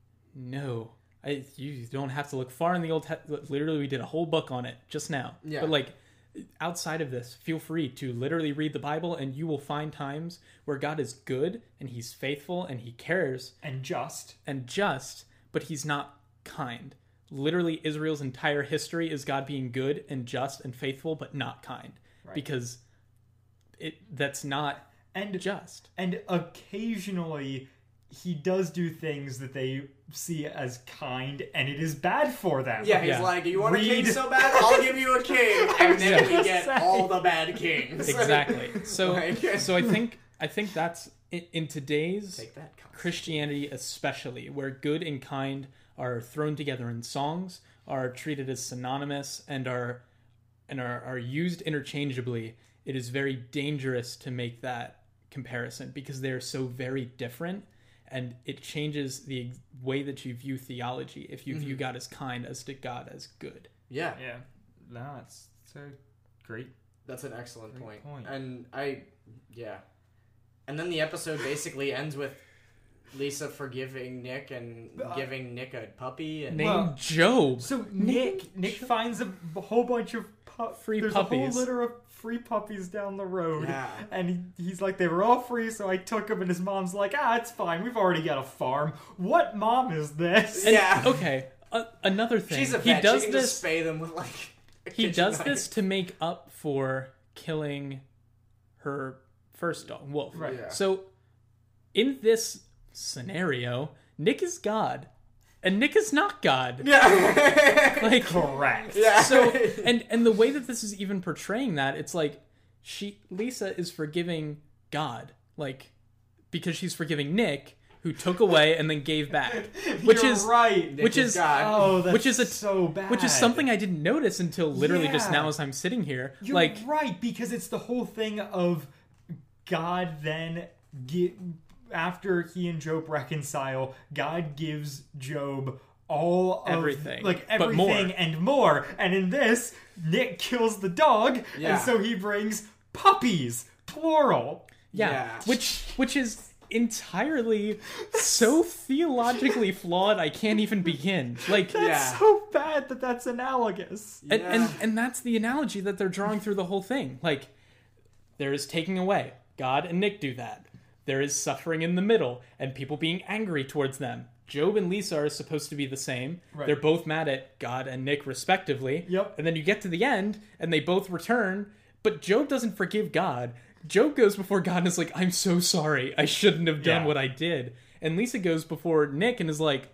S3: No, I, you don't have to look far in the Old Testament. Literally, we did a whole book on it just now.
S2: Yeah.
S3: But like, outside of this, feel free to literally read the Bible, and you will find times where God is good and He's faithful and He cares
S1: And just.
S3: and just, but He's not kind. Literally, Israel's entire history is God being good and just and faithful, but not kind,
S1: Right.
S3: because it that's not
S1: And
S3: just.
S1: And occasionally, he does do things that they see as kind, and it is bad for them.
S2: Yeah, he's
S3: Yeah.
S2: like, you want a king
S1: Read-
S2: so bad? I'll give you a king, and then
S1: was
S2: we
S1: gonna
S2: get
S1: say.
S2: all the bad kings.
S3: Exactly. So
S2: Like-
S3: so I think I think that's in, in today's
S2: Take that, concept.
S3: Christianity, especially, where good and kind are thrown together in songs, are treated as synonymous, and are and are, are used interchangeably. It is very dangerous to make that comparison because they are so very different, and it changes the ex- way that you view theology if you view God as kind as to God as good.
S2: Yeah,
S1: Yeah. No, it's, it's a great...
S2: that's an excellent
S1: Great
S2: point.
S1: point.
S2: And I, yeah. And then the episode basically ends with Lisa forgiving Nick and
S1: Uh,
S2: giving Nick a puppy. And
S3: Named
S1: Well,
S3: Job.
S1: So Nick Nick finds a b- whole bunch of pu-
S3: Free
S1: there's
S3: puppies.
S1: a whole litter of free puppies down the road.
S2: Yeah.
S1: And he, he's like, they were all free, so I took them. And his mom's like, ah, it's fine. We've already got a farm. What mom is this?
S3: And-
S2: Yeah.
S3: Okay. Uh, another thing.
S2: she's a
S3: he
S2: vet.
S3: does
S2: she can
S3: this.
S2: just spay them with like. a
S3: He
S2: kitchen
S3: does
S2: knife.
S3: this to make up for killing her first dog, Wolf.
S1: Right.
S2: Yeah.
S3: So, in this scenario, Nick is God, and Nick is not God.
S2: Yeah.
S3: Like,
S1: Correct.
S2: yeah.
S3: so, and and the way that this is even portraying that, it's like she Lisa is forgiving God, like because she's forgiving Nick, who took away and then gave back, which
S1: You're
S3: is
S1: right.
S3: which
S2: Nick
S3: is
S2: God.
S1: Oh, that's
S3: which is a,
S1: so bad.
S3: which is something I didn't notice until literally just
S1: Yeah.
S3: now as I'm sitting here.
S1: You're
S3: like,
S1: right, because it's the whole thing of God then get after he and Job reconcile, God gives Job all of
S3: Everything,
S1: like
S3: but
S1: everything
S3: more.
S1: and more. And in this, Nick kills the dog,
S2: Yeah.
S1: and so he brings puppies, plural.
S3: yeah,
S2: Yeah.
S3: which which is entirely so theologically flawed. I can't even begin. Like,
S1: That's
S2: Yeah.
S1: so bad that that's analogous.
S3: and,
S2: Yeah.
S3: and and that's the analogy that they're drawing through the whole thing. Like, there is taking away. God and Nick do that. There is suffering in the middle and people being angry towards them. Job and Lisa are supposed to be the same.
S1: Right.
S3: They're both mad at God and Nick respectively.
S1: Yep.
S3: And then you get to the end and they both return, but Job doesn't forgive God. Job goes before God and is like, I'm so sorry. I shouldn't have done
S1: Yeah.
S3: what I did. And Lisa goes before Nick and is like,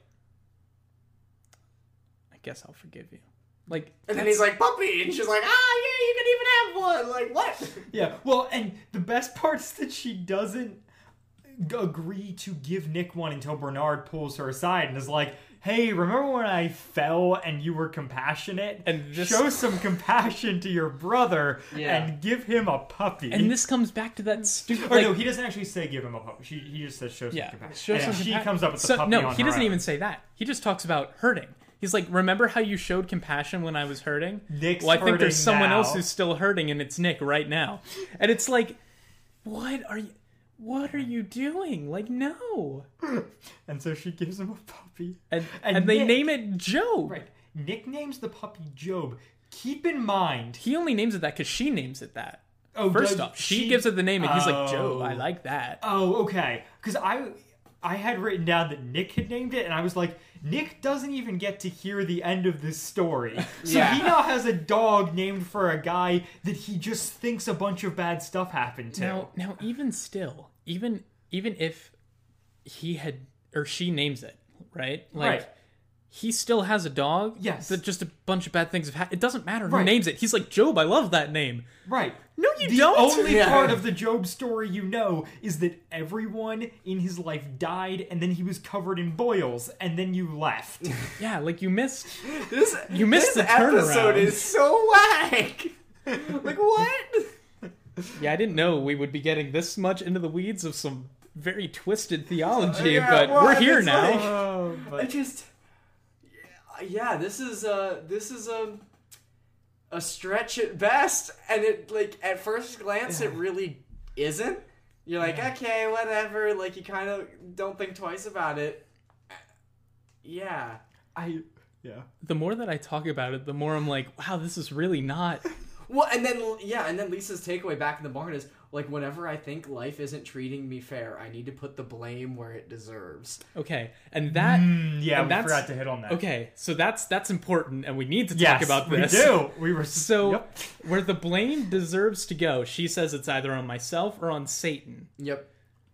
S3: I guess I'll forgive you. Like,
S2: And then he's like, puppy! And she's like, ah, yeah, you can even have one! Like, what?
S1: Yeah, well, and the best part is that she doesn't g- agree to give Nick one until Bernard pulls her aside and is like, hey, remember when I fell and you were compassionate?
S3: And this-
S1: Show some compassion to your brother
S2: Yeah.
S1: and give him a puppy.
S3: and this comes back to that stupid.
S1: or
S3: like,
S1: no, he doesn't actually say give him a puppy. She, he just says show some
S3: Yeah,
S1: compassion.
S3: show
S1: and
S3: some
S1: she
S3: compa-
S1: comes up with the
S3: So-
S1: puppy
S3: no,
S1: on
S3: he
S1: her
S3: doesn't
S1: own.
S3: even say that. He just talks about hurting. He's like, remember how you showed compassion when I was hurting?
S1: Nick's
S3: well, I think there's
S1: hurting
S3: someone
S1: now.
S3: else who's still hurting, and it's Nick right now. And it's like, what are you? What are you doing? Like, no.
S1: And so she gives him a puppy.
S3: And
S1: And
S3: and, they
S1: Nick-
S3: name it Job.
S1: Right. Nick names the puppy Job. Keep in mind.
S3: He only names it that because she names it that.
S1: Oh,
S3: First
S1: does
S3: off, she,
S1: she-
S3: gives it the name, and he's like, Job,
S1: Oh.
S3: I like that.
S1: Oh, okay. Because I, I had written down that Nick had named it, and I was like, Nick doesn't even get to hear the end of this story. So
S2: Yeah.
S1: he now has a dog named for a guy that he just thinks a bunch of bad stuff happened to.
S3: Now, now, even still, even even if he had or she names it, right? Like,
S1: Right.
S3: he still has a dog.
S1: Yes.
S3: That just a bunch of bad things have happened. It doesn't matter who
S1: Right.
S3: names it. He's like, Job, I love that name.
S1: Right.
S3: No, you
S1: the
S3: don't.
S1: only
S2: Yeah.
S1: part of the Job story you know is that everyone in his life died, and then he was covered in boils, and then you left.
S3: Yeah, like you missed.
S2: This,
S3: You missed
S2: this
S3: the
S2: episode
S3: turnaround.
S2: is so whack! Like, what?
S3: Yeah, I didn't know we would be getting this much into the weeds of some very twisted theology,
S2: Yeah,
S3: but
S2: well,
S3: we're
S2: and
S3: here
S2: it's
S3: now.
S2: like-
S1: oh,
S2: I
S1: but
S2: just, yeah, yeah, this is uh, this is a, a stretch at best, and it like at first glance it really isn't. You're like,
S1: Yeah.
S2: okay, whatever. Like you kind of don't think twice about it. Yeah,
S1: I, yeah.
S3: The more that I talk about it, the more I'm like, wow, this is really not.
S2: well, and then yeah, and then Lisa's takeaway back in the barn is like, whenever I think life isn't treating me fair, I need to put the blame where it deserves.
S3: Okay, and that.
S1: Mm, yeah,
S3: and
S1: we
S3: that's-
S1: forgot to hit on that.
S3: Okay, so that's that's important, and we need to talk
S1: Yes,
S3: about
S1: we
S3: this.
S1: do. We were
S3: So,
S1: Yep.
S3: where the blame deserves to go, she says it's either on myself or on Satan.
S2: Yep.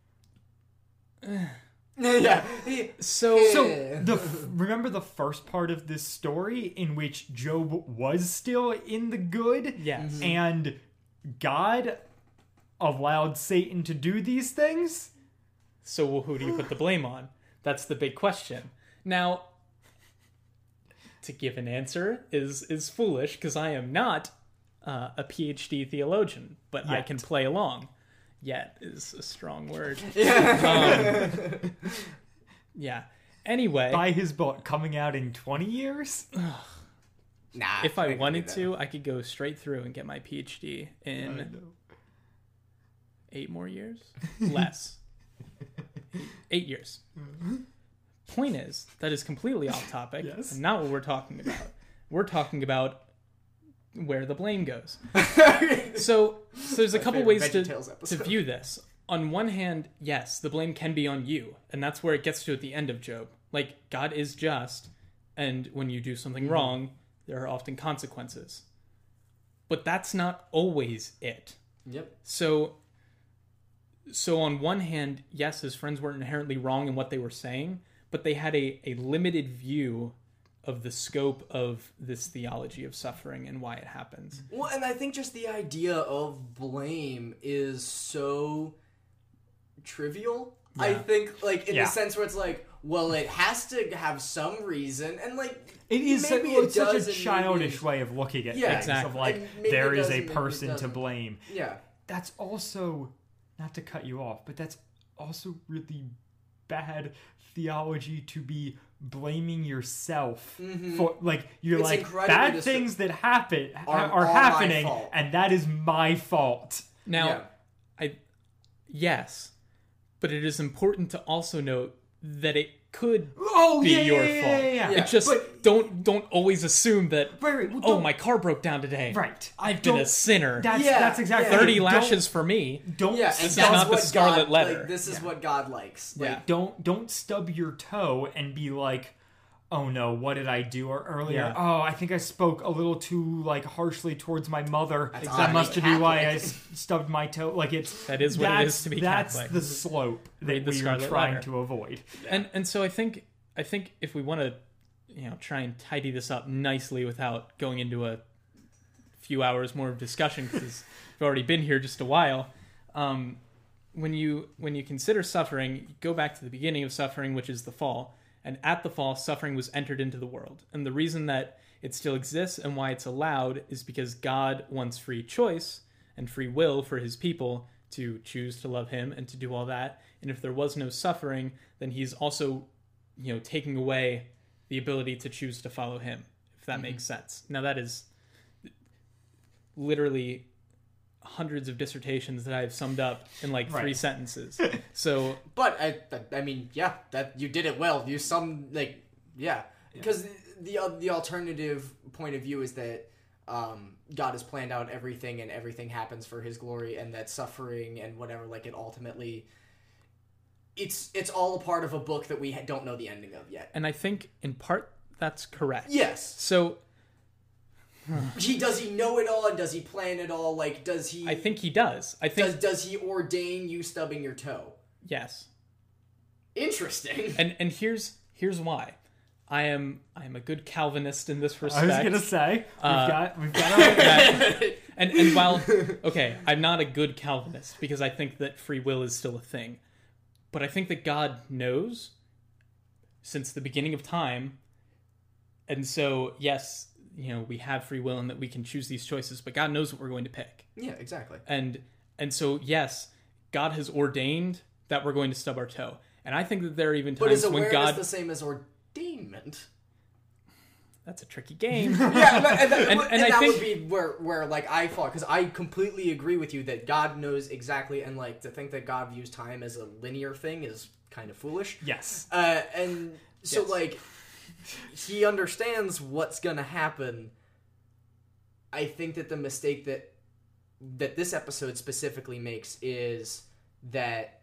S2: yeah. He-
S3: So,
S1: So
S2: Yeah.
S1: the remember the first part of this story in which Job was still in the good,
S3: yes,
S1: and God allowed Satan to do these things.
S3: so who do you put the blame on? That's the big question. Now, to give an answer is is foolish because I am not uh, a P H D theologian, but I
S1: Yet.
S3: can play along. Yet is a strong word.
S2: yeah.
S3: Um, yeah. Anyway,
S1: By his book coming out in twenty years.
S2: Nah.
S3: if I
S2: can
S3: wanted
S2: do that.
S3: to, I could go straight through and get my P H D in
S1: I know.
S3: eight more years? Less. Eight years. Point is, that is completely off topic
S1: Yes.
S3: and not what we're talking about. We're talking about where the blame goes. So, so there's a
S2: My
S3: couple
S2: favorite
S3: ways to,
S2: VeggieTales
S3: to
S2: episode.
S3: view this. On one hand, yes, the blame can be on you, and that's where it gets to at the end of Job. Like, God is just, and when you do something wrong, there are often consequences. But that's not always it.
S2: Yep.
S3: So, so on one hand, yes, his friends weren't inherently wrong in what they were saying, but they had a, a limited view of the scope of this theology of suffering and why it happens.
S2: Well, and I think just the idea of blame is so trivial.
S3: Yeah.
S2: I think, like, in
S1: Yeah.
S2: the sense where it's like, well, it has to have some reason, and like
S1: It is
S2: maybe
S1: well,
S2: it
S1: it's such
S2: does
S1: a
S2: and
S1: childish
S2: maybe-
S1: way of looking at
S2: Yeah,
S1: things.
S3: exactly.
S1: Of like,
S2: And maybe
S1: there
S2: it
S1: is
S2: does
S1: a
S2: and maybe it
S1: person to
S2: doesn't.
S1: blame.
S2: Yeah.
S1: That's also, not to cut you off, but that's also really bad theology to be blaming yourself for, like, you're
S2: It's
S1: like,
S2: incredibly
S1: bad
S2: distra-
S1: things that happen
S2: Are
S1: are, are
S2: all my
S1: happening,
S2: fault.
S1: and that is my fault.
S3: Now,
S2: Yeah.
S3: I yes, but it is important to also note that it could
S1: Oh,
S3: be
S1: yeah,
S3: your
S1: yeah, yeah,
S3: fault.
S1: yeah, yeah.
S2: Yeah.
S3: It just
S1: But-
S3: don't don't always assume that.
S1: Right, right, well,
S3: oh,
S1: don't-
S3: my car broke down today.
S1: Right.
S3: I've been a
S1: Don't-
S3: sinner.
S1: That's,
S2: Yeah,
S1: that's exactly
S2: yeah.
S3: Thirty
S1: it. Don't-
S3: lashes for me.
S1: Don't
S2: Yeah, and
S3: This is
S2: that's
S3: not the
S2: what
S3: Scarlet
S2: God,
S3: Letter.
S2: Like, this is what God likes. Like,
S3: Yeah.
S1: don't don't stub your toe and be like, oh no, what did I do or earlier?
S3: Yeah.
S1: Oh, I think I spoke a little too like harshly towards my mother.
S2: That's
S1: That
S2: oddly
S1: must be why I
S2: Catholic.
S1: s- stubbed my toe. Like it's
S3: That is what it
S1: that's-
S3: is to be
S1: That's
S3: Catholic.
S1: the slope that
S3: Read the
S1: we are
S3: Scarlet
S1: trying
S3: Letter.
S1: to avoid.
S3: And and so I think I think if we want to, you know, try and tidy this up nicely without going into a few hours more of discussion because we've already been here just a while. Um, when you when you consider suffering, you go back to the beginning of suffering, which is the fall. And at the fall, suffering was entered into the world. And the reason that it still exists and why it's allowed is because God wants free choice and free will for his people to choose to love him and to do all that. And if there was no suffering, then he's also, you know, taking away the ability to choose to follow him, if that makes sense. Now, that is literally hundreds of dissertations that I've summed up in like three
S1: Right.
S3: sentences. So
S2: But I, I mean, yeah, that you did it well. You some like, yeah, because the the, the alternative point of view is that um, God has planned out everything, and everything happens for His glory, and that suffering and whatever, like it ultimately, it's it's all a part of a book that we ha- don't know the ending of yet.
S3: And I think in part that's correct.
S2: Yes,
S3: So
S2: he does. He know it all, and does he plan it all? Like, does he?
S3: I think he does. I think
S2: does does he ordain you stubbing your toe?
S3: yes.
S2: Interesting.
S3: And and here's here's why. I am I am a good Calvinist in this respect.
S1: I was gonna say we've
S3: Uh,
S1: got we've got our
S3: that- and and while okay, I'm not a good Calvinist because I think that free will is still a thing. But I think that God knows since the beginning of time. And so, yes, you know, we have free will and that we can choose these choices, but God knows what we're going to pick.
S2: Yeah, exactly.
S3: And and so, yes, God has ordained that we're going to stub our toe. And I think that there are even
S2: But is
S3: times when
S2: awareness
S3: God
S2: the same as ordainment?
S3: That's a tricky game.
S2: Yeah, but- and, that,
S3: And-
S2: and
S3: and I
S2: that
S3: think-
S2: would be where, where like I fall, because I completely agree with you that God knows exactly, and like to think that God views time as a linear thing is kind of foolish.
S1: yes.
S2: Uh, and so
S3: Yes.
S2: like he understands what's gonna happen. I think that the mistake that that this episode specifically makes is that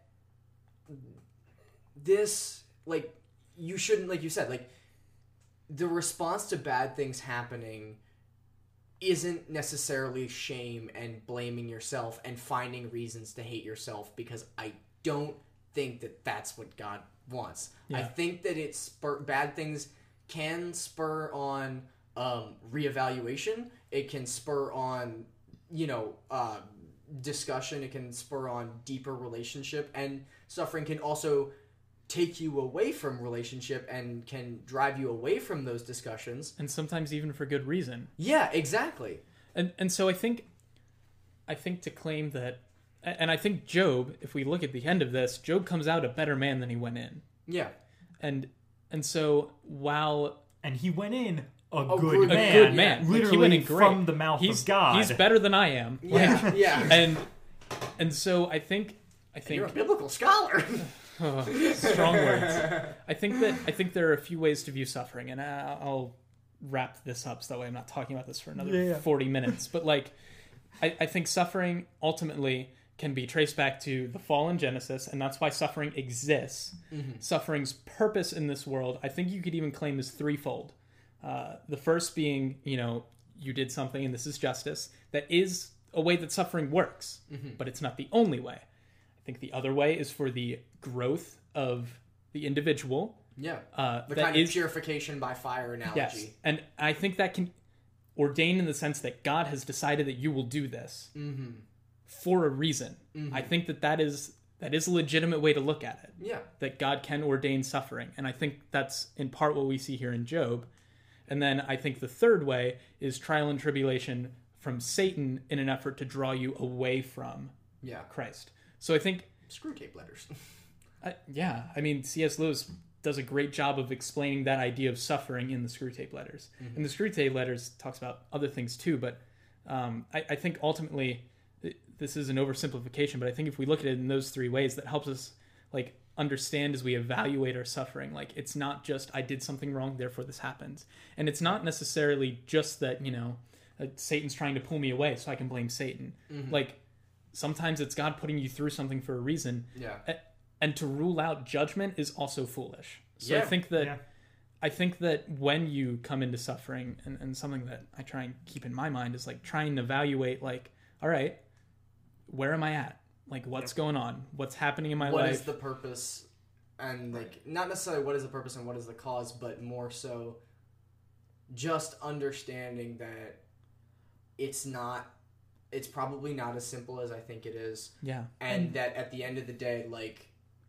S2: this, like, you shouldn't, like you said, like, the response to bad things happening isn't necessarily shame and blaming yourself and finding reasons to hate yourself, because I don't think that that's what God wants. I
S3: Yeah.
S2: think that it's spur- bad things can spur on um, reevaluation. It can spur on, you know, uh, discussion. It can spur on deeper relationship, and suffering can also take you away from relationship and can drive you away from those discussions.
S3: And sometimes even for good reason.
S2: Yeah, exactly.
S3: And and so I think I think to claim that and I think Job, if we look at the end of this, Job comes out a better man than he went in.
S2: Yeah.
S3: And and so while
S1: And he went in a,
S2: A
S1: good,
S2: good-
S3: a
S1: man,
S3: good man, like,
S1: literally
S3: he went in great.
S1: from the mouth
S3: he's,
S1: of God.
S3: He's better than I am.
S2: Yeah, yeah.
S3: And and so I think I think
S2: You're a biblical scholar.
S3: Oh, strong words. I think that I think there are a few ways to view suffering, and I- I'll wrap this up so that way I'm not talking about this for another
S1: Yeah, yeah.
S3: forty minutes. But like, I, I think suffering ultimately can be traced back to the fall in Genesis, and that's why suffering exists.
S2: Mm-hmm.
S3: Suffering's purpose in this world, I think you could even claim, is threefold. Uh, the first being, you know, you did something, and this is justice. That is a way that suffering works,
S2: Mm-hmm.
S3: but it's not the only way. I think the other way is for the growth of the individual.
S2: Yeah.
S3: Uh,
S2: The
S3: that
S2: kind
S3: is-
S2: of purification by fire analogy.
S3: yes, and I think that can ordain in the sense that God has decided that you will do this
S2: Mm-hmm.
S3: for a reason. I think that that is that is a legitimate way to look at it.
S2: Yeah.
S3: That God can ordain suffering. And I think that's in part what we see here in Job. And then I think the third way is trial and tribulation from Satan in an effort to draw you away from
S2: Yeah.
S3: Christ. So I think...
S2: Screw tape letters.
S3: I, yeah, I mean, C S. Lewis does a great job of explaining that idea of suffering in the Screwtape Letters. Mm-hmm. And the Screwtape Letters talks about other things too, but um, I, I think ultimately this is an oversimplification, but I think if we look at it in those three ways, that helps us like understand as we evaluate our suffering. Like, it's not just I did something wrong, therefore this happens. And it's not necessarily just that, you know, uh, Satan's trying to pull me away so I can blame Satan. Mm-hmm. Like, sometimes it's God putting you through something for a reason.
S2: Yeah.
S3: And to rule out judgment is also foolish. So
S2: yeah.
S3: I think that
S1: yeah.
S3: I think that when you come into suffering, and, and something that I try and keep in my mind is like trying to evaluate, like, all right, where am I at? Like, what's yep. going on? What's happening in my
S2: what
S3: life?
S2: What is the purpose? And like, not necessarily what is the purpose and what is the cause, but more so just understanding that it's not, it's probably not as simple as I think it is.
S3: Yeah.
S2: And, and that at the end of the day, like,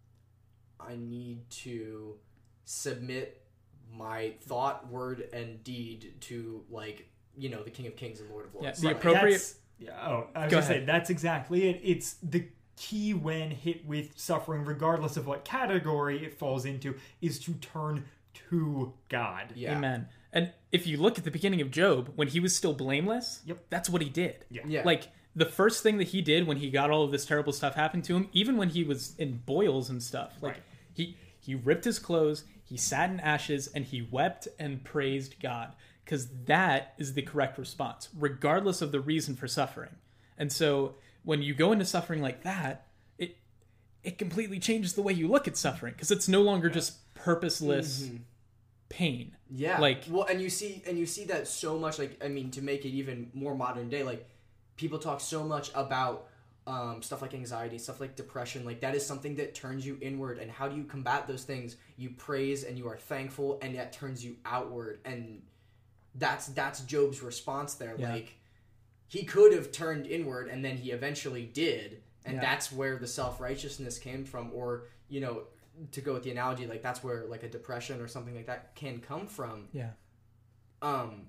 S2: I need to submit my thought, word, and deed to, like, you know, the King of Kings and Lord of Lords.
S3: Yeah, the
S2: like,
S3: appropriate...
S1: That's, yeah, oh, I was
S3: Go
S1: going to say,
S3: ahead.
S1: that's exactly it. It's the key when hit with suffering, regardless of what category it falls into, is to turn to God.
S2: Yeah.
S3: Amen. And if you look at the beginning of Job, when he was still blameless,
S1: yep.
S3: that's what he did.
S1: Yeah.
S2: yeah.
S3: Like, the first thing that he did when he got all of this terrible stuff happen to him, even when he was in boils and stuff, like,
S1: right.
S3: he, he ripped his clothes, he sat in ashes, and he wept and praised God. Because that is the correct response, regardless of the reason for suffering. And so when you go into suffering like that, it it completely changes the way you look at suffering, because it's no longer yeah. just purposeless mm-hmm. pain.
S2: Yeah.
S3: Like,
S2: well, and you see and you see that so much, like, I mean, to make it even more modern day, like, people talk so much about um, stuff like anxiety, stuff like depression. Like, that is something that turns you inward. And how do you combat those things? You praise and you are thankful, and that turns you outward. And that's that's Job's response there.
S3: Yeah.
S2: Like, he could have turned inward, and then he eventually did. And
S3: yeah.
S2: that's where the self-righteousness came from. Or, you know, to go with the analogy, like, that's where, like, a depression or something like that can come from.
S3: Yeah.
S2: Um,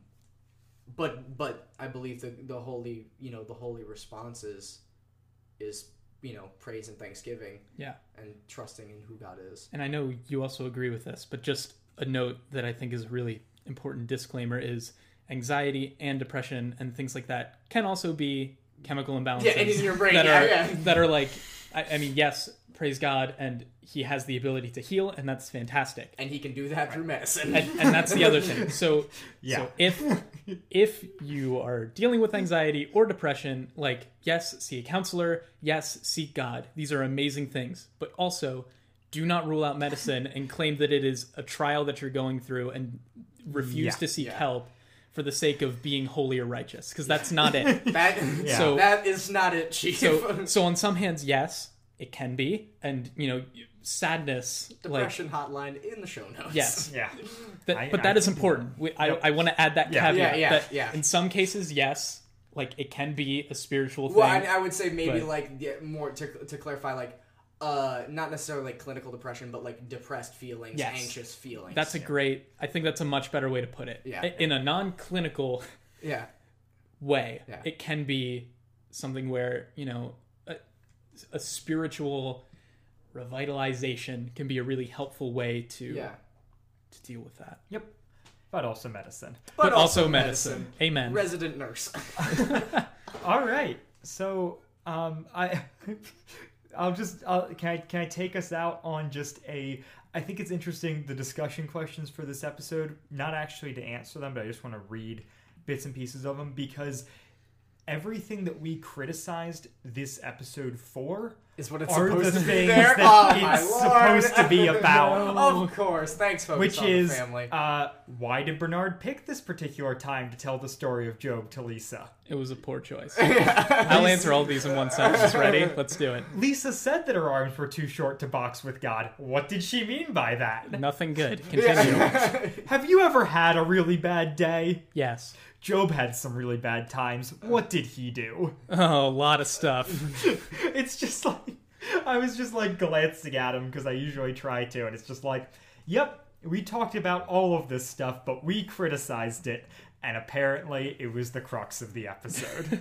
S2: but but I believe the the holy you know the holy response is is you know praise and thanksgiving.
S3: Yeah.
S2: And trusting in who God is.
S3: And I know you also agree with this, but just a note that I think is a really important disclaimer is anxiety and depression and things like that can also be chemical imbalances.
S2: Yeah, and in your brain.
S3: that
S2: yeah,
S3: are
S2: yeah.
S3: that are like, I, I mean, yes, praise God, and He has the ability to heal, and that's fantastic.
S2: And He can do that through medicine.
S3: And, and that's the other thing. So,
S1: yeah.
S3: so if if you are dealing with anxiety or depression, like, yes, see a counselor. Yes, seek God. These are amazing things, but also do not rule out medicine and claim that it is a trial that you're going through and refuse
S1: Yeah.
S3: to seek
S2: Yeah.
S3: help for the sake of being holy or righteous, because that's not it.
S2: that
S1: Yeah.
S3: So-
S2: that is not it, Chief.
S3: So, so on some hands, yes, it can be, and you know, sadness,
S2: Depression hotline in the show notes.
S3: like yes,
S1: Yeah.
S3: that,
S1: I-
S3: but
S1: I
S3: that is
S1: think-
S3: important. We, I,
S1: Yep.
S3: I want to add that
S1: Yeah.
S3: caveat.
S2: Yeah, yeah,
S3: that
S2: yeah.
S3: In some cases, yes, like it can be a spiritual thing.
S2: Well, I, I would say maybe
S3: but-
S2: like yeah, more to to clarify, like uh, not necessarily like clinical depression, but like depressed feelings,
S3: Yes.
S2: anxious feelings.
S3: That's a great. I think that's a much better way to put it.
S2: Yeah.
S3: In a non-clinical
S2: yeah.
S3: way,
S2: Yeah.
S3: it can be something where, you know, a, a spiritual revitalization can be a really helpful way to
S2: Yeah.
S3: to deal with that.
S1: Yep. But also medicine.
S3: But, also medicine. Amen.
S2: Resident nurse.
S1: All right. So, um, I, I'll just, I'll, can I, can I take us out on just a, I think it's interesting, the discussion questions for this episode, not actually to answer them, but I just want to read bits and pieces of them, because everything that we criticized this episode for
S2: Is what it's
S1: are
S2: supposed
S1: the
S2: to be
S1: things
S2: there.
S1: that
S2: Oh, my
S1: it's
S2: Lord.
S1: supposed to be about.
S2: Of course. Thanks, folks.
S1: Which
S2: on
S1: is,
S2: the family.
S1: uh, why did Bernard pick this particular time to tell the story of Job to Lisa?
S3: It was a poor choice. I'll answer all these in one sentence. Ready? Let's do it.
S1: Lisa said that her arms were too short to box with God. What did she mean by that?
S3: Nothing good. Continue.
S1: Have you ever had a really bad day?
S3: Yes.
S1: Job had some really bad times. What did he do?
S3: Oh, a lot of stuff.
S1: It's just like, I was just like glancing at him because I usually try to, and it's just like, yep, we talked about all of this stuff, but we criticized it, and apparently it was the crux of the episode.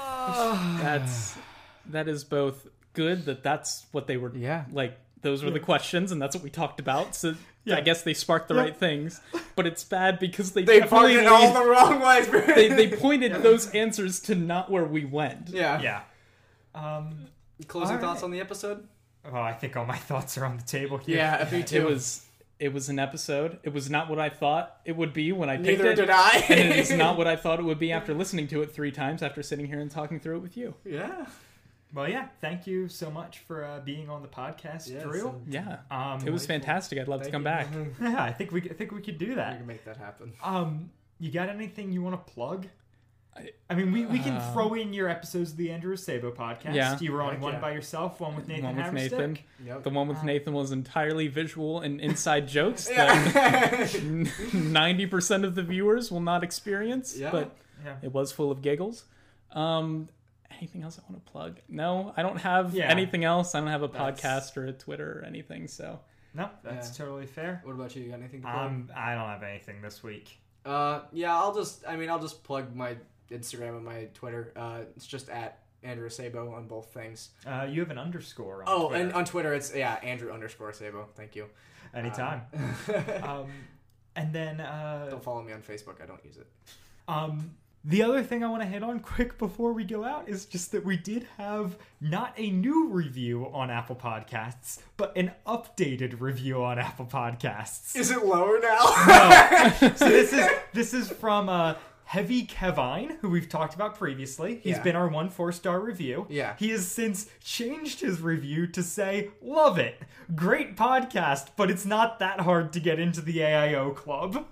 S3: That's that is both good that that's what they were.
S2: Yeah.
S3: Like those were the questions, and that's what we talked about. So
S1: Yeah.
S3: I guess they sparked the
S1: Yeah.
S3: right things. But it's bad because they
S2: They
S3: definitely
S2: parked it all
S3: lead-
S2: the wrong ways.
S3: they they pointed those answers to not where we went.
S2: yeah.
S1: Yeah. Um,
S2: Closing
S1: All
S2: thoughts
S1: right.
S2: on the episode?
S1: oh, I think all my thoughts are on the table here.
S2: Yeah, me too.
S3: It was it was an episode. It was not what I thought it would be when I picked
S2: Neither
S3: it.
S2: did I.
S3: And it is not what I thought it would be after listening to it three times after sitting here and talking through it with you.
S2: Yeah.
S1: Well, yeah, thank you so much for uh, being on the podcast,
S2: Yes,
S1: Drew.
S2: and
S3: Yeah.
S1: Um,
S3: It was fantastic. I'd love to
S2: Thank
S3: come
S2: you.
S3: back.
S1: yeah, I think we I think we could do
S2: We
S1: that.
S2: can make that happen.
S1: Um, you got anything you want to plug?
S3: I-
S1: I mean, we, we can
S3: Uh,
S1: throw in your episodes of the Andrew Sabo podcast.
S3: Yeah.
S1: You were on
S2: Heck
S1: one
S2: yeah.
S1: by yourself, one with Nathan
S3: One with
S1: Haverstick.
S3: Nathan.
S2: Yep.
S3: The one with Nathan was entirely visual and inside jokes that
S2: Yeah.
S3: ninety percent of the viewers will not experience,
S2: Yeah.
S3: but
S1: Yeah.
S3: it was full of giggles. Um, anything else I want to plug? No, I don't have
S1: Yeah.
S3: anything else. I don't have a
S1: That's-
S3: podcast or a Twitter or anything, so.
S1: No, that's
S2: Yeah.
S1: totally fair.
S2: What about you? You got anything to plug?
S1: Um, I don't have anything this week.
S2: Uh, yeah, I'll just, I mean, I'll just plug my Instagram and my Twitter. Uh, it's just at Andrew Sabo on both things.
S1: Uh, you have an underscore on
S2: Oh,
S1: Twitter.
S2: and on Twitter, it's, yeah, Andrew underscore Sabo. Thank you.
S1: Anytime.
S2: Uh,
S1: um, and then, uh,
S2: don't follow me on Facebook. I don't use it.
S1: Um, the other thing I want to hit on quick before we go out is just that we did have not a new review on Apple Podcasts, but an updated review on Apple Podcasts.
S2: Is it lower now?
S1: So this is this is from uh, Heavy Kevine, who we've talked about previously. He's
S2: Yeah.
S1: been our one four star review.
S2: Yeah.
S1: He has since changed his review to say, "Love it, great podcast, but it's not that hard to get into the A I O club."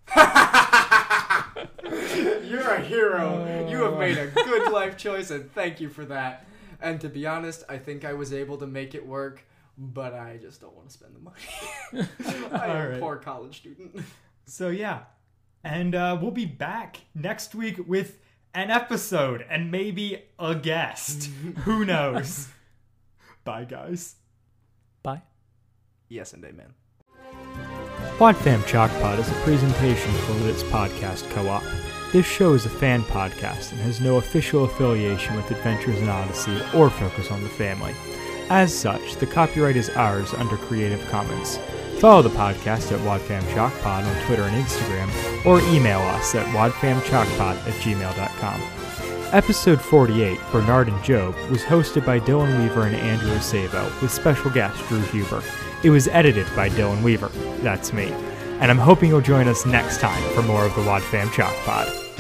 S2: You're a hero. You have made a good life choice, and thank you for that. And to be honest, I think I was able to make it work, but I just don't want to spend the money. I am
S1: Alright.
S2: a poor college student.
S1: So yeah, and uh, we'll be back next week with an episode and maybe a guest. Who knows? Bye, guys.
S3: Bye.
S2: Yes and amen.
S1: Wadfam Chalkpod is a presentation for Lititz Podcast Co-op. This show is a fan podcast and has no official affiliation with Adventures in Odyssey or Focus on the Family. As such, the copyright is ours under Creative Commons. Follow the podcast at Wadfam Chalkpod on Twitter and Instagram, or email us at wadfamchalkpod at gmail dot com. Episode forty-eight, Bernard and Job, was hosted by Dylan Weaver and Andrew Sabo, with special guest Drew Huber. It was edited by Dylan Weaver. That's me. And I'm hoping you'll join us next time for more of the Wadfam Chalk Pod.